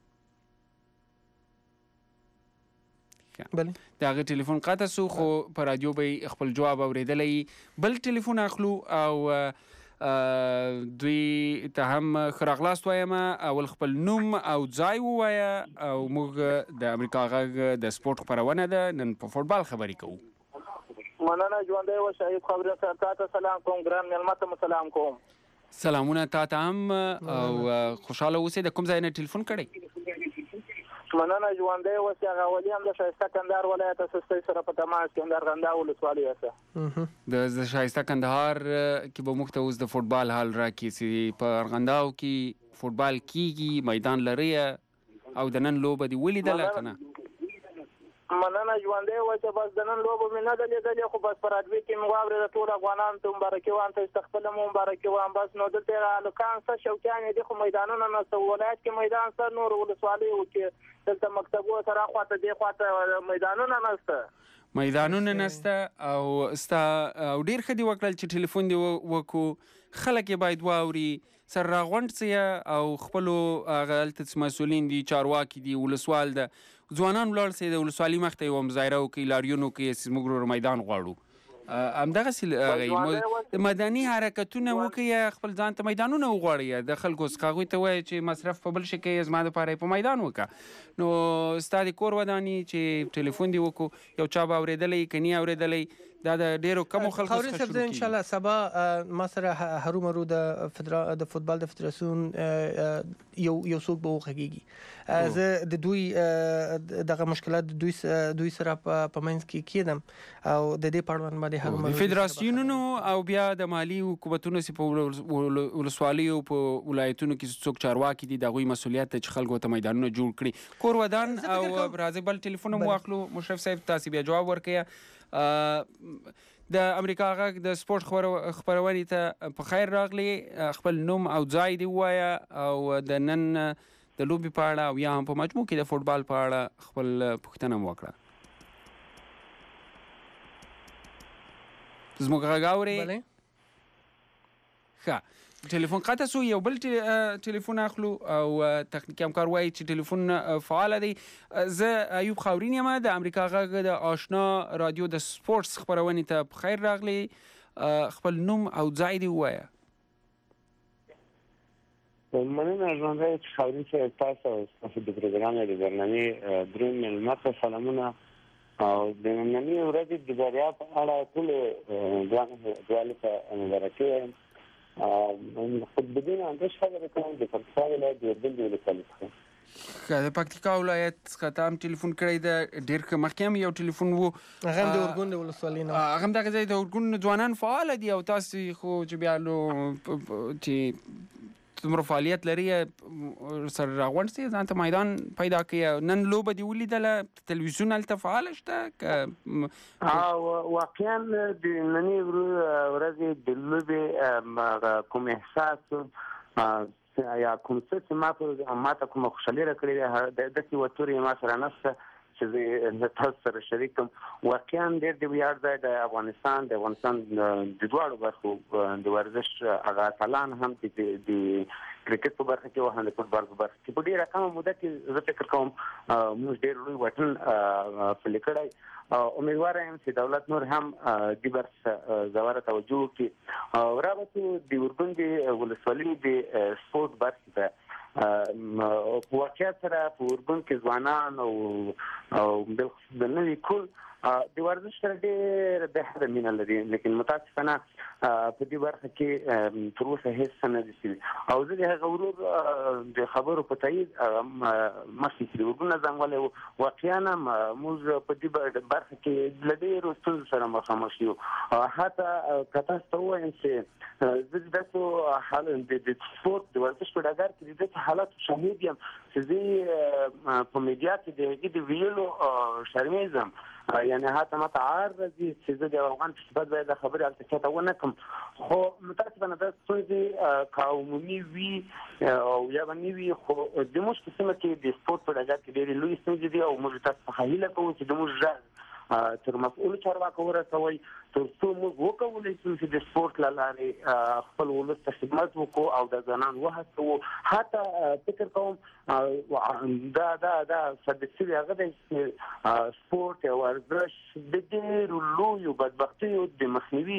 M: بله
L: د هغه ټلیفون قطع سو خو په رادیو به خپل جواب اوریدلی بل ټلیفون اخلو او دوی ته هم ښه راغلاست وایم اول خپل نوم او ځای ووایه او موږ د امریکا غږ د سپورټ خپرونه ده نن په فوټبال خبرې کوو
O: مننه ژوندی و شهید خبرې سره تا ته سلام کوم ګران مېلمه ته سلام کوم
L: سلامونه تا ته هم او خوشحاله اوسئ د کوم ځای نه ټلیفون کړی
O: مننه ژوندی اوسئ هغه ولي هم د ښایسته کندهار ولایت سستۍ سره په تماس کې د ارغنداو ولسوالۍ هسته
L: د ښایسته کندهار کې به موږ ته اوس د فوټبال حال راکړي چې په ارغنداو کې فوټبال کیږي میدان لري او د نن لوبه دې ولیدله که نه
O: مننه ژوندی و چې بس د نن لوبه مې نه ده لیدلې خو بس په راډیو کې مې واورېده ټول افغانانو ته مبارکي وایم ته خپله مو مبارکي وایم بس نو دلته هلکان څه شوقیان دي خو میدانونه نشته ولایت کې میدان سته نور ولسوالیو کې دلته مکتبو سره خواته دې خواته میدانونه نشته
L: میدانونه نشته او ستا او ډېر ښه دي وکړل چې ټلیفون دې وکړو خلک یې باید واوري سر راغونډ سي او خپلو هغه هلته مسؤلین دي چارواکي دي ولسوال ده ځوانان ولاړ سي د ولسوالي مخته یوه مظاهره وکړي لاریون وکړي چې موږ ورور میدان غواړو همدغسې مدني حرکتونه وکړي خپل ځان ته میدانونه وغواړي د خلکو څخه هغوی ته وایي چې مصرف په بل شي کوي زما دپاره یې په میدان وکړه نو ستا د کور وداني چې ټلیفون دې وکړو یو چا به اورېدلی که نه اورېدلی دا د ډېرو کمو خلکو څخه شروع کېږي.
M: انشاءالله سبا ما سره هرومرو د د فوتبال د فدراسیون یو یو څوک به وغږېږي زه د دوی دغه مشکلات د دوی دوی سره په منځ کې کېدم او د دې په اړوند باندې هرومرو
L: فدراسیونونو او بیا د مالي حکومتونو چې په ولسوالیو په ولایتونو کې څوک چارواکي دي د هغوی مسؤلیت دی چې خلکو ته میدانونه جوړ کړي کور ودان او راځئ بل ټلیفون هم واخلو مشرف صاحب تاسې بیا جواب ورکوئ د امریکا غږ د سپورت خپرونې ته په خیر راغلی خپل نوم او ځای دې ووایه او د نن د لوبې په اړه او یا هم په مجموع کې د فوټبال په اړه خپل پوښتنه م وکړه زموږ غږ اورئ ښه ټلیفون قطع سو یو بل ټلیفون اخلو او تخنیکي همکار وایي چې ټلیفون فعاله دی زه ایوب خاورین یم د امریکا غږ د آشنا رادیو د سپورتس خپرونې ته په خیر راغلی خپل نوم او ځای دې ووایه
N: مننه ژوندی چې خاورین صاحب تاسو او ستاسو د پروګرام د برنامې دروند مېلمه ته سلامونه او د نننۍ ورځې د بریا په اړه ټولو دوالو ته مبارکي وایم خود بدون اندیش خبره کوم د پکتیکا ولایت د اردن د ولسوالۍ څخه
L: د پکتیکا ولایت څخه ته هم ټلیفون کړی ده ډېر ښه مخکې هم یو ټلیفون و
M: هغه هم د ارګون د ولسوالۍ نه
L: هغه هم دغه ځای د ارګون ځوانان فعاله دي او تاسې خو چې بیا لو چې څومره فعالیت لري سره راغونډ سي ځان ته میدان پیدا کړي نن لوبه دې ولیدله تلویزیون هلته فعاله شته
N: واقعا د نننۍ ورځې د لوبې کوم احساس یا کوم څه چې ما ته کومه خوشحالي راکړې ده داسې یوه تورې ما سره نشته چې زه تاسو سره شریک کړم واقعا ډېر د ویاړ ځای د افغانستان د افغانستان د دواړو برخو د ورزش هغه اتلان هم د کرکټ په برخه کې او هم د فوټبال په برخه کې په ډېره کمه موده کې زه فکر کوم موږ ډېر لوی واټن پلي کړی امیدواره یم چې دولت نور هم دې برخې ژوره توجه وکړي او رابطو د اردن د ولسوالۍ د سپورت برخې ته په واقعیت سره په اردن کې ځوانان او بالخصوص د نوي کول د ورزش سره ډېره بهتره مینه لري لیکن متاسفانه په دې برخه کې تر اوسه هېڅ څه نه دي شوي او زه د هغه ورور د خبرو په تایید مخکې چې د اردن نه ځانګړی و واقعا موږ په دې برخه کې له ډېرو ستونزو سره مخامخ یو حتی که تاسو ته ووایم چې زه د داسې د سپورت د ورزش په ډګر کې د داسې حالاتو شاهد یم چې زه په میډیا کې د هغې د ویلو شرمېږم یعنی حتی ما ته عار راځي چې زه د افغان په صفت باید د خبرې هلته چاته ونه کړم خو متاسفانه دا ستونزې که عمومي وي او یا به نه وي خو زموږ په سیمه کې د سپورت په ډګر کې ډېرې لویې ستونزې دي او موږ تاسو څخه هیله کوو چې زموږ غږ تر مسؤلو چارواکو ورسوئ تر څو موږ وکولی شو چې د سپورت له لارې خپل ولس ته خدمت وکړو او د ځوانان وهڅوو حتی فکر کوم دا دا دا ثابت شوي هغه دی چې سپورت یا ورزش د ډېرو لویو بدبختیو د مخنیوي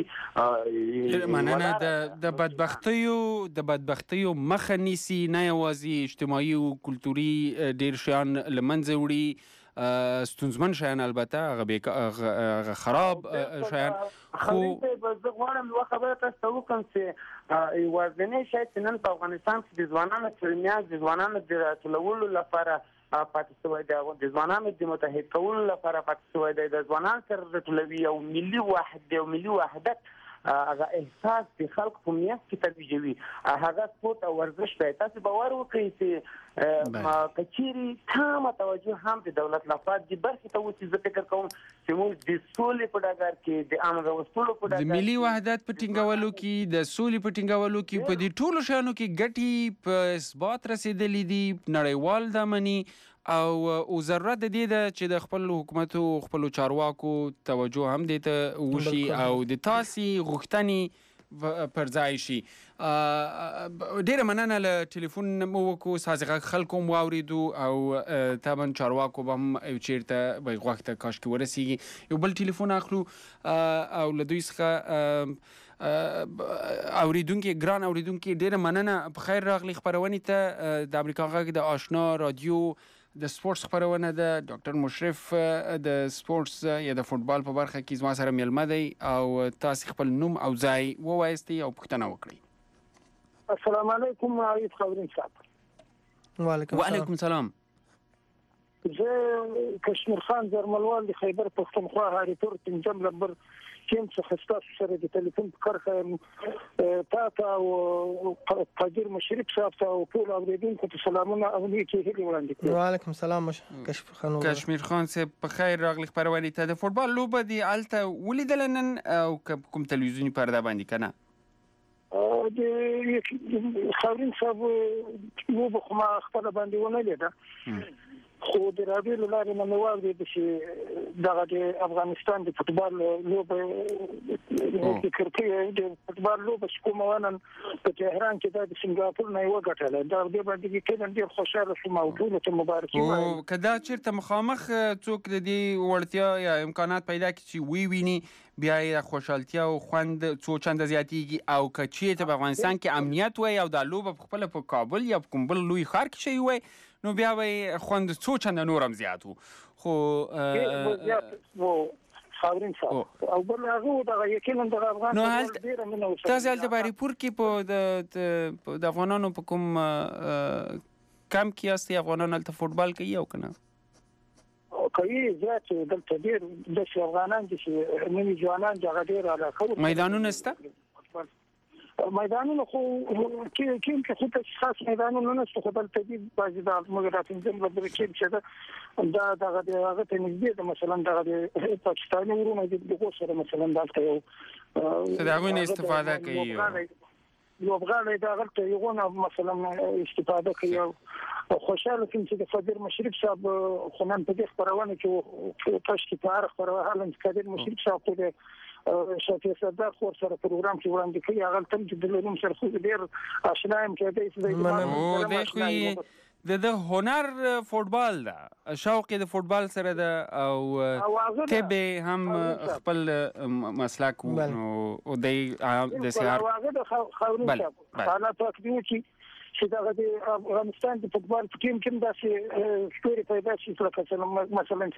L: مننه د بدبختیو د بدبختیو مخه نیسي نه یوازې اجتماعي او کلتوري ډېر شیان له منځه وړي ستونزمن شیان البته هغه خراب شیان
N: خو زه غواړم یوه خبره تاسو ته وکړم چې یوازینی شی چې نن په افغانستان کې د ځوانانو ترمنځ د ځوانانو د راټولولو لپاره پاتې شوی دی د ځوانانو د متحد کولو لپاره پاتې شوی دی د ځوانانو سره راټولوي یو ملي واحد دی یو ملي وحدت هغه احساس د خلکو په نیت کې ترویجوي هغه سپورت او ورزش دی تاسو باور وکړئ چې کچيري تمامه توجه هم د دولت لخوا د برخې ته وسی زه فکر کوم چې موږ د سولې په ډګر کې د امن راوستلو په ډګر
L: د ملي وحدت په ټینګولو کې د سولې په ټینګولو کې په دې ټولو شانو کې ګټي په اثبات رسیدلې دي نړیوال دمني او او ضرورت د دې ده چې د خپل حکومت او خپل چارواکو توجه هم دې ته وشي او د تاسي غوښتنې پر ځای شي. ډیره مننه له ټلیفون مو وکړو سازغه خلکو مو واوریدو او طبعا چارواکو به هم چیرته به وخت کاش کې ورسیږي. یو بل ټلیفون اخلو او له دوی څخه اوریدونکو ګران اوریدونکو ډیره مننه په خیر راغلی خبرونه ته د امریکا غږ د آشنا رادیو د سپورتس خبرونه ده. ډاکټر مشرف د سپورتس یا د فوتبال په برخه کې زما سره میلمه دی او تاسو خپل نوم او ځای ووایستئ او پوښتنه وکړئ.
P: السلام علیکم عارف خبرین صاحب.
M: وعلیکم
L: وعلیکم السلام.
P: زه کشمیر خان زرملوال د خیبر پښتونخوا هاریپور تنجم لمبر کوم څه خستاسو سره د ټلیفون په کرخه تا او قادر مشرف صاحب او ټول اوریدونکو ته سلامونه او نیکی هیلې وړاندې کوم.
M: وعلیکم السلام کشمیر خان.
L: کشمیر خان صاحب په خیر راغلی خبرونه ته. د فوتبال لوبه دی الته ولیدل نن او کوم تلویزیونی پرده باندې کنه؟
P: د خاورین صاحب لوبه خو ما خپل باندې ونه لیده خو د رادیو له لارې نه مې واورېد چې دغه د افغانستان د فوتبال لوبه د کرکټ د فوتبال لوبه چې کومه ونن په تهران کې د سنگاپور نه یو غټله دا د باندې کې ډېر خوشاله شوم او ټول ته مبارکي وایم.
L: کدا چیرته مخامخ څوک د دې وړتیا یا امکانات پیدا کړي چې وی ویني بیا یې خوشحالتیا او خوند څو چنده زیاتیږي او کچې ته په افغانستان کې امنیت وای او د لوبه په خپل په کابل یا کوم بل لوی ښار کې شي وای نو بیا به خوند څو چنده نورم زیاتو خو
P: خاورین صاحب او بل هغه دغه یقینا د افغان ډیره منو
L: تاسو هلته باریپور کې په د افغانانو په کوم کم کې یاستئ افغانان هلته فوتبال کوي او کنه
P: کوي زیات دلته ډیر د افغانان چې منی ځوانان دغه ډیر علاقه
L: میدانونه سته
P: میدانونه خو کې کې کې څه خاص میدانونه نشته خو بل تدې بعضی د مګراتین زم لپاره کې چې دا دغه دغه ته نږدې ده مثلا دغه د پاکستاني ورونه د دغه سره مثلا دلته یو
L: څه دا غوښنه استفاده کوي
P: یو افغاني دا غلطه یو مثلا استفاده کوي خوشاله کوم چې د قادر مشرف صاحب خو نن په دې خبرونه کې تاسو کې په اړه خبره حالن قادر مشرف صاحب ته شافي صدر خو سره پروګرام کې وړاندې کوي هغه تم چې د لوم سره خو ډېر آشنا يم کې
L: دې د خو د د هنر فوتبال دا شوق د فوتبال سره دا او تبه هم خپل مسلک او د د سیار
P: بل انا تاکدو چې چې دا د افغانستان د فوتبال ټیم کې داسې ستوري پیدا شي لکه مثلا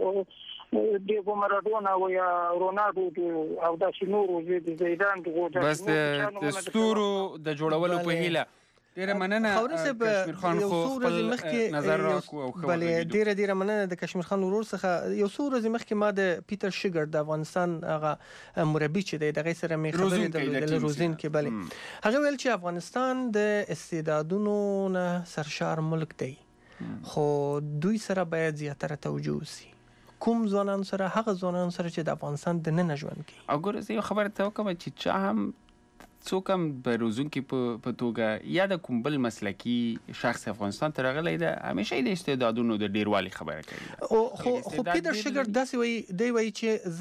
P: چې دیګو مارادونا او یا رونالدو او داسې نور د زیدان دغه
L: بس د ستورو د جوړولو په هیله ډیره مننه کشمیر خان خو خپل نظر راکو او خبرې
M: بلې ډیره ډیره مننه د کشمیر خان ورور څخه یو څو ورځې مخکې ما د پیټر شګر د افغانستان هغه مربي چې دی دغه سره مې خبرې درلودلې روزین کې بلې هغه ویل چې افغانستان د استعدادونو نه سرشار ملک دی خو دوی سره باید زیاتره توجه وشي کوم ځوانان سره هغه ځوانان سره چې د افغانستان د نن ژوند کوي
L: او ګوره زه یو خبره ته وکم چې چا هم څوک هم به روزونکي په توګه یا د کوم بل مسلکي شخص افغانستان ته راغلی ده همیشه د استعدادونو د ډیروالي خبره کوي
M: خو خو پیټر شګر داسې وایي دی وایي چې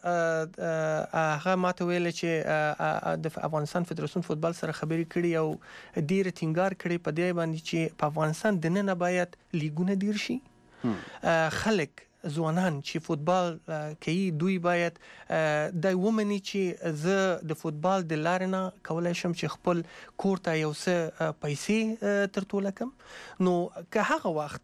M: زه هغه ماته ویل چې د افغانستان فدراسیون فوتبال سره خبرې کړي او ډیر ټینګار کړي په دې باندې چې په افغانستان د نن باید لیګونه ډیر شي خلک ځوانان چې فوتبال کوي دوی باید د ومني چې زه د فوتبال د لارې نه کولای شم چې خپل کور ته یو څه پیسې ترټوله کړم نو که هغه وخت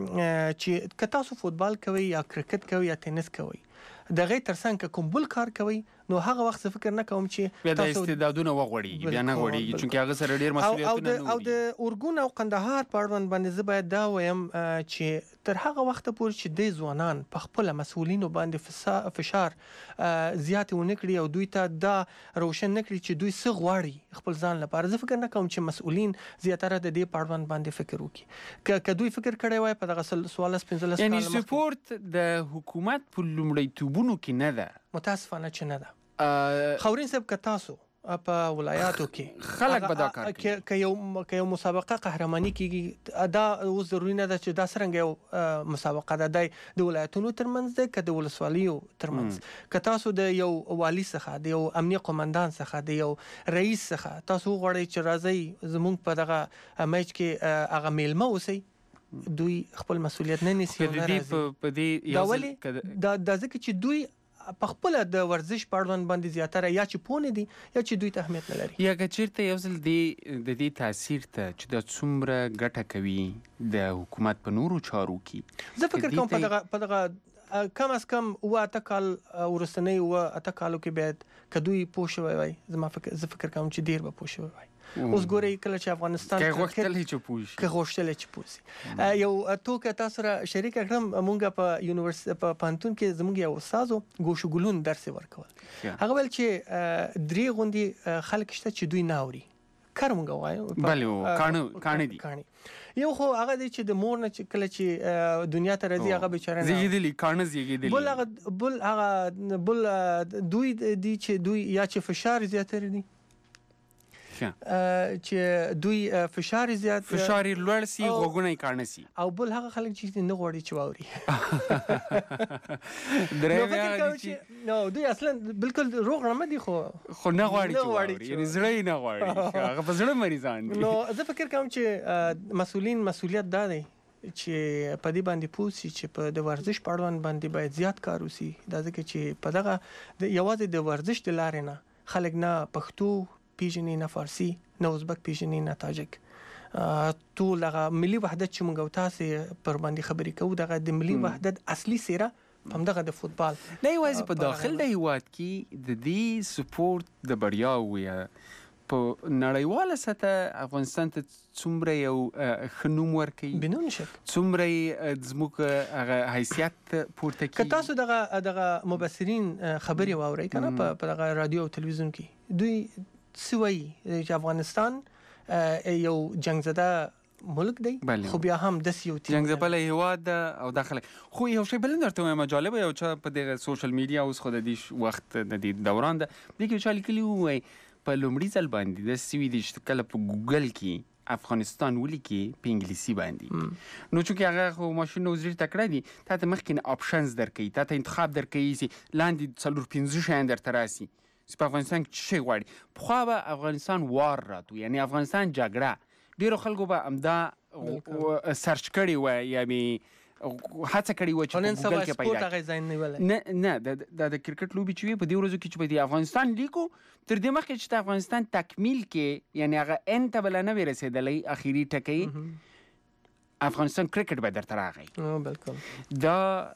M: چې که تاسو فوتبال کوئ یا کرکټ کوئ یا تنس کوئ د غیر ترڅنګ کوم بل کار کوي نو هغه وخت فکر نه کوم چې
L: تاسو د استعدادونه وغوړي بیا نه غوړي چې هغه سره ډیر مسؤلیتونه
M: او د اورګون او قندهار په اړوند باندې زه باید دا وایم چې تر هغه وخت پورې چې د ځوانان په خپل مسؤلینو باندې فشار زیات ونه کړي او دوی ته دا روشن نه کړي چې دوی څه غواړي خپل ځان لپاره. زه فکر نه کوم چې مسؤلین زیاتره د دې پاړوند باندې فکر وکړي. که دوی فکر کړی وای په دغه سوالس پنځلس
L: یعنی سپورت د حکومت په لومړیتوبونو کې نه ده.
M: متاسفانه چې نه ده. خاورین صاحب که تاسو په ولایاتو کې
L: خلک به دا کار کوي
M: که یو که یو مسابقه قهرماني کیږي دا اوس ضروري نه ده چې دا څرنګه یو مسابقه ده د ولایتونو ترمنځ ده که د ولسوالیو ترمنځ. که تاسو د یو والي څخه د یو امنیه قومندان څخه د یو رئیس څخه تاسو غواړئ چې راځي زموږ په دغه میچ کې هغه میلمه اوسئ دوی خپل مسؤلیت نه نیسي او نه راځي. دا ولې دا ځکه چې دوی په خپل د ورزش پاړوند باندې زیاتره یا چې پونه دي یا چې دوی ته اهمیت نه لري.
L: یا که چیرته یو ځل دی د دې تاثیر ته چې د څومره ګټه کوي د حکومت په نورو چارو کې
M: زه فکر کوم په دغه په دغه کم از کم و اته کال ورستنی و اته کالو کې باید کدوې پوه شوی وای. زما فکر زه فکر کوم چې ډیر به پوه شوی وای. اوس ګورئ کله چې افغانستان
L: کې غوښتل چې پوه شي
M: که غوښتل چې پوه شي. یو توګه تاسو سره شریک کړم مونږ په یونیورسيټي په پانتون کې زموږ یو استادو ګوشو ګلون درس ورکول. هغه ول چې درې غوندي خلک شته چې دوی نه اوري کار مونږ وایو.
L: بله کانو کانی دي
M: کانی یو خو هغه دی چې د مور نه چې کله چې دنیا ته راځي هغه بیچاره نه
L: زیږیدلی کانه زیږیدلی
M: بل هغه بل هغه بل دوی دي چې دوی یا چې فشار زیاتره دي چې دوی فشار زیات
L: فشار لوړ سي غوګونه یې کارنه سي
M: او بل هغه خلک چې نه غواړي چې واوري.
L: درې
M: نو دوی اصلا بالکل روغ نه دي خو
L: خو نه غواړي چې واوري یعنی زړه نه غواړي هغه په زړه مریضان دي.
M: نو زه فکر کوم چې مسؤلین مسؤلیت دا دی چې په دې باندې پوسی چې په د ورزش پاړوند باندې باید زیات کار وسی. دا ځکه چې په دغه یوازې د ورزش د لارې نه خلک نه پښتو پیژني نه فارسی نه ازبک پیژني نه تاجک. ټول هغه ملي وحدت چې موږ او تاسو پر باندې خبرې کوو دغه د ملي وحدت اصلي سیره همدغه د فوتبال
L: نه یوازې په داخل د هیواد کې د دې سپورت د بریا ویا په نړیواله سطح افغانستان ته څومره یو خنوم ورکوي
M: بدون شک
L: څومره زموږ هغه حیثیت پورته کوي.
M: که تاسو دغه دغه مبصرین خبرې واورئ کنه په دغه رادیو او تلویزیون کې دوی سوي چې افغانستان یو جنگ زده ملک دی خو بیا هم د سیو ټیم
L: جنگ زده هیواد او داخله خو یو شی بل درته وایم جالب یو چې په دغه سوشل میډیا اوس خو د دې وخت د دې دوران ده د کې چې لیکلی وای په لومړي ځل باندې د سوي د شکل په ګوګل کې افغانستان ولیکي په انګلیسي باندې نو چې هغه خو ماشين وزیر تکړه دي ته مخکې اپشنز درکې ته انتخاب درکې چې لاندې څلور پنځه شاین درته راسي په افغانستان کې څه غواړي. خو به افغانستان وار راتو یعنی افغانستان جګړه ډیرو خلکو به امدا سرچ کړي و یعنی هڅه کړي و چې
M: نن سبا سپورت هغه ځین نه ولا
L: نه نه د د کرکټ لوبي چې په دې ورځو کې چې په افغانستان لیکو تر دې مخکې چې افغانستان تکمیل کې یعنی هغه ان ته بل نه ورسېدلې اخیری ټکی افغانستان کرکټ به درته راغی.
M: بالکل
L: دا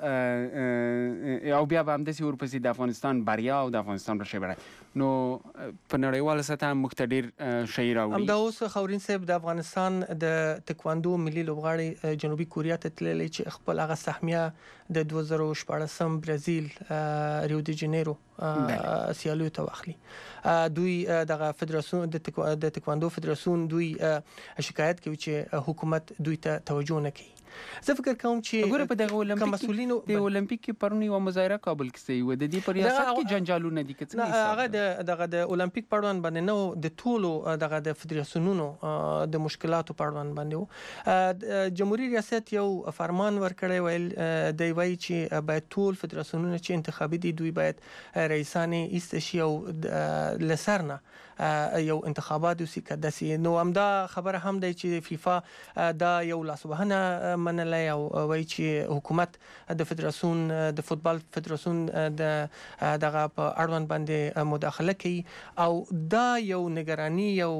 L: او بیا به همداسې ورپسې د افغانستان بریا او د افغانستان راشي بره نو په نړیواله سطح مختلف شی راوړي.
M: همدا اوس خاورین صاحب د افغانستان د تکواندو ملي لوبغاړي جنوبي کوریا ته تللی چې خپل هغه سهمیه د دوه زره شپاړسم برازیل ریو دی جنیرو سیالیو ته واخلي. دوی دغه فدراسیون د تکواندو فدراسیون دوی شکایت کوي چې حکومت دوی ته توجه نه کوي. زه فکر کوم چې
L: وګوره په دغه اولمپیک د اولمپیک کې پرونی و مظاهره کابل کې سي و د دې پر ریاست کې جنجالونه دي کڅ
M: نه هغه د دغه د اولمپیک پړوند باندې نو د ټولو دغه د فدراسیونونو د مشکلاتو پړوند باندې جمهوریت ریاست یو فرمان ورکړی ویل دی وایي چې باید ټول فدراسیونونه چې انتخابي دي دوی باید رئیسان ایستشي او لسرنه یو انتخابات وسی کدسي نو همدا خبره هم دی چې فیفا دا یو لاسوهنه منلای او وایي چې حکومت د فدراسیون د فوتبال فدراسیون د دغه په اړوند باندې مداخله کوي او دا یو نگرانی یو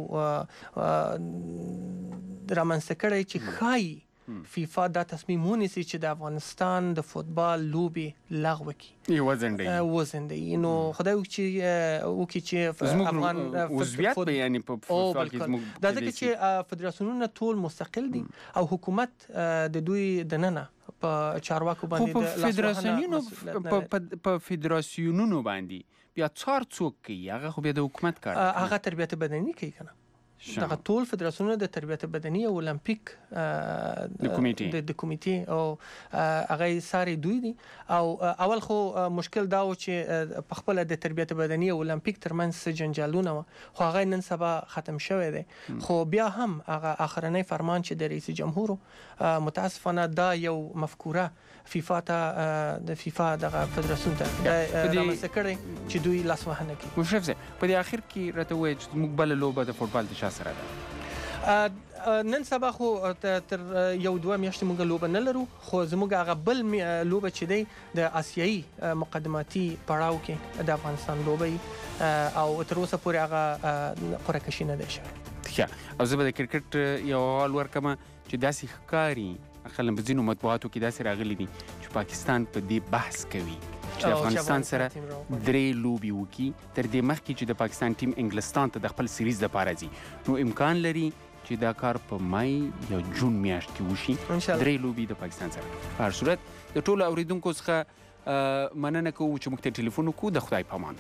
M: رامنځته کړی چې خای فیفا دا تصمیم ونیسي چې د افغانستان د فوتبال لوبي لغوه کړي
L: یو وزندې
M: وزندې نو خدای وکړي وکړي چې
L: افغان عضویت به یعنی په فوتبال کې زموږ
M: دا ځکه چې فدراسیونونه ټول مستقل دي او حکومت د دوی د ننه په چارواکو باندې
L: د فدراسیونونو په فدراسیونونو باندې بیا څار څوک کوي هغه خو بیا د حکومت کار
M: هغه تربیت بدني کوي کنه دغه ټول فدراسیونونه د تربیت بدني او اولمپیک
L: د کمیټې
M: د کمیټې او هغه ساري دوی دي او اول خو مشکل دا و چې په خپل د تربیت بدني او اولمپیک ترمنځ جنجالونه خو هغه نن سبا ختم شوی دی خو بیا هم هغه اخرنی فرمان چې د رئیس جمهور متاسفانه دا یو مفکوره فیفا ته د فیفا دغه فدراسیون ته رامنځته کړی چې دوی لاسوهنه کوي.
L: مشرف صاحب په دې اخر کې راته وایي چې موږ بل لوبه د فوټبال د چا سره ده؟
M: نن سبا خو تر یو دوه میاشتې موږ لوبه نه لرو خو زموږ هغه بل لوبه چې دی د آسیایي مقدماتي پړاو کې د افغانستان لوبه او تر اوسه پورې هغه قرعه کشي نه ده شوې.
L: ښه او زه به د کرکټ یو حال ورکړم چې داسې ښکاري خلک په ځینو مطبوعاتو کې داسې راغلي دي چې پاکستان په دې بحث کوي چې افغانستان سره درې لوبي وکي تر دې مخکې چې د پاکستان ټیم انګلستان ته د خپل سیریز لپاره ځي نو امکان لري چې دا کار په مای یا جون میاشت کې وشي درې لوبي د پاکستان سره. په هر صورت د ټولو اوریدونکو څخه مننه کوو چې موږ ته ټلیفون وکړو. د خدای پامان.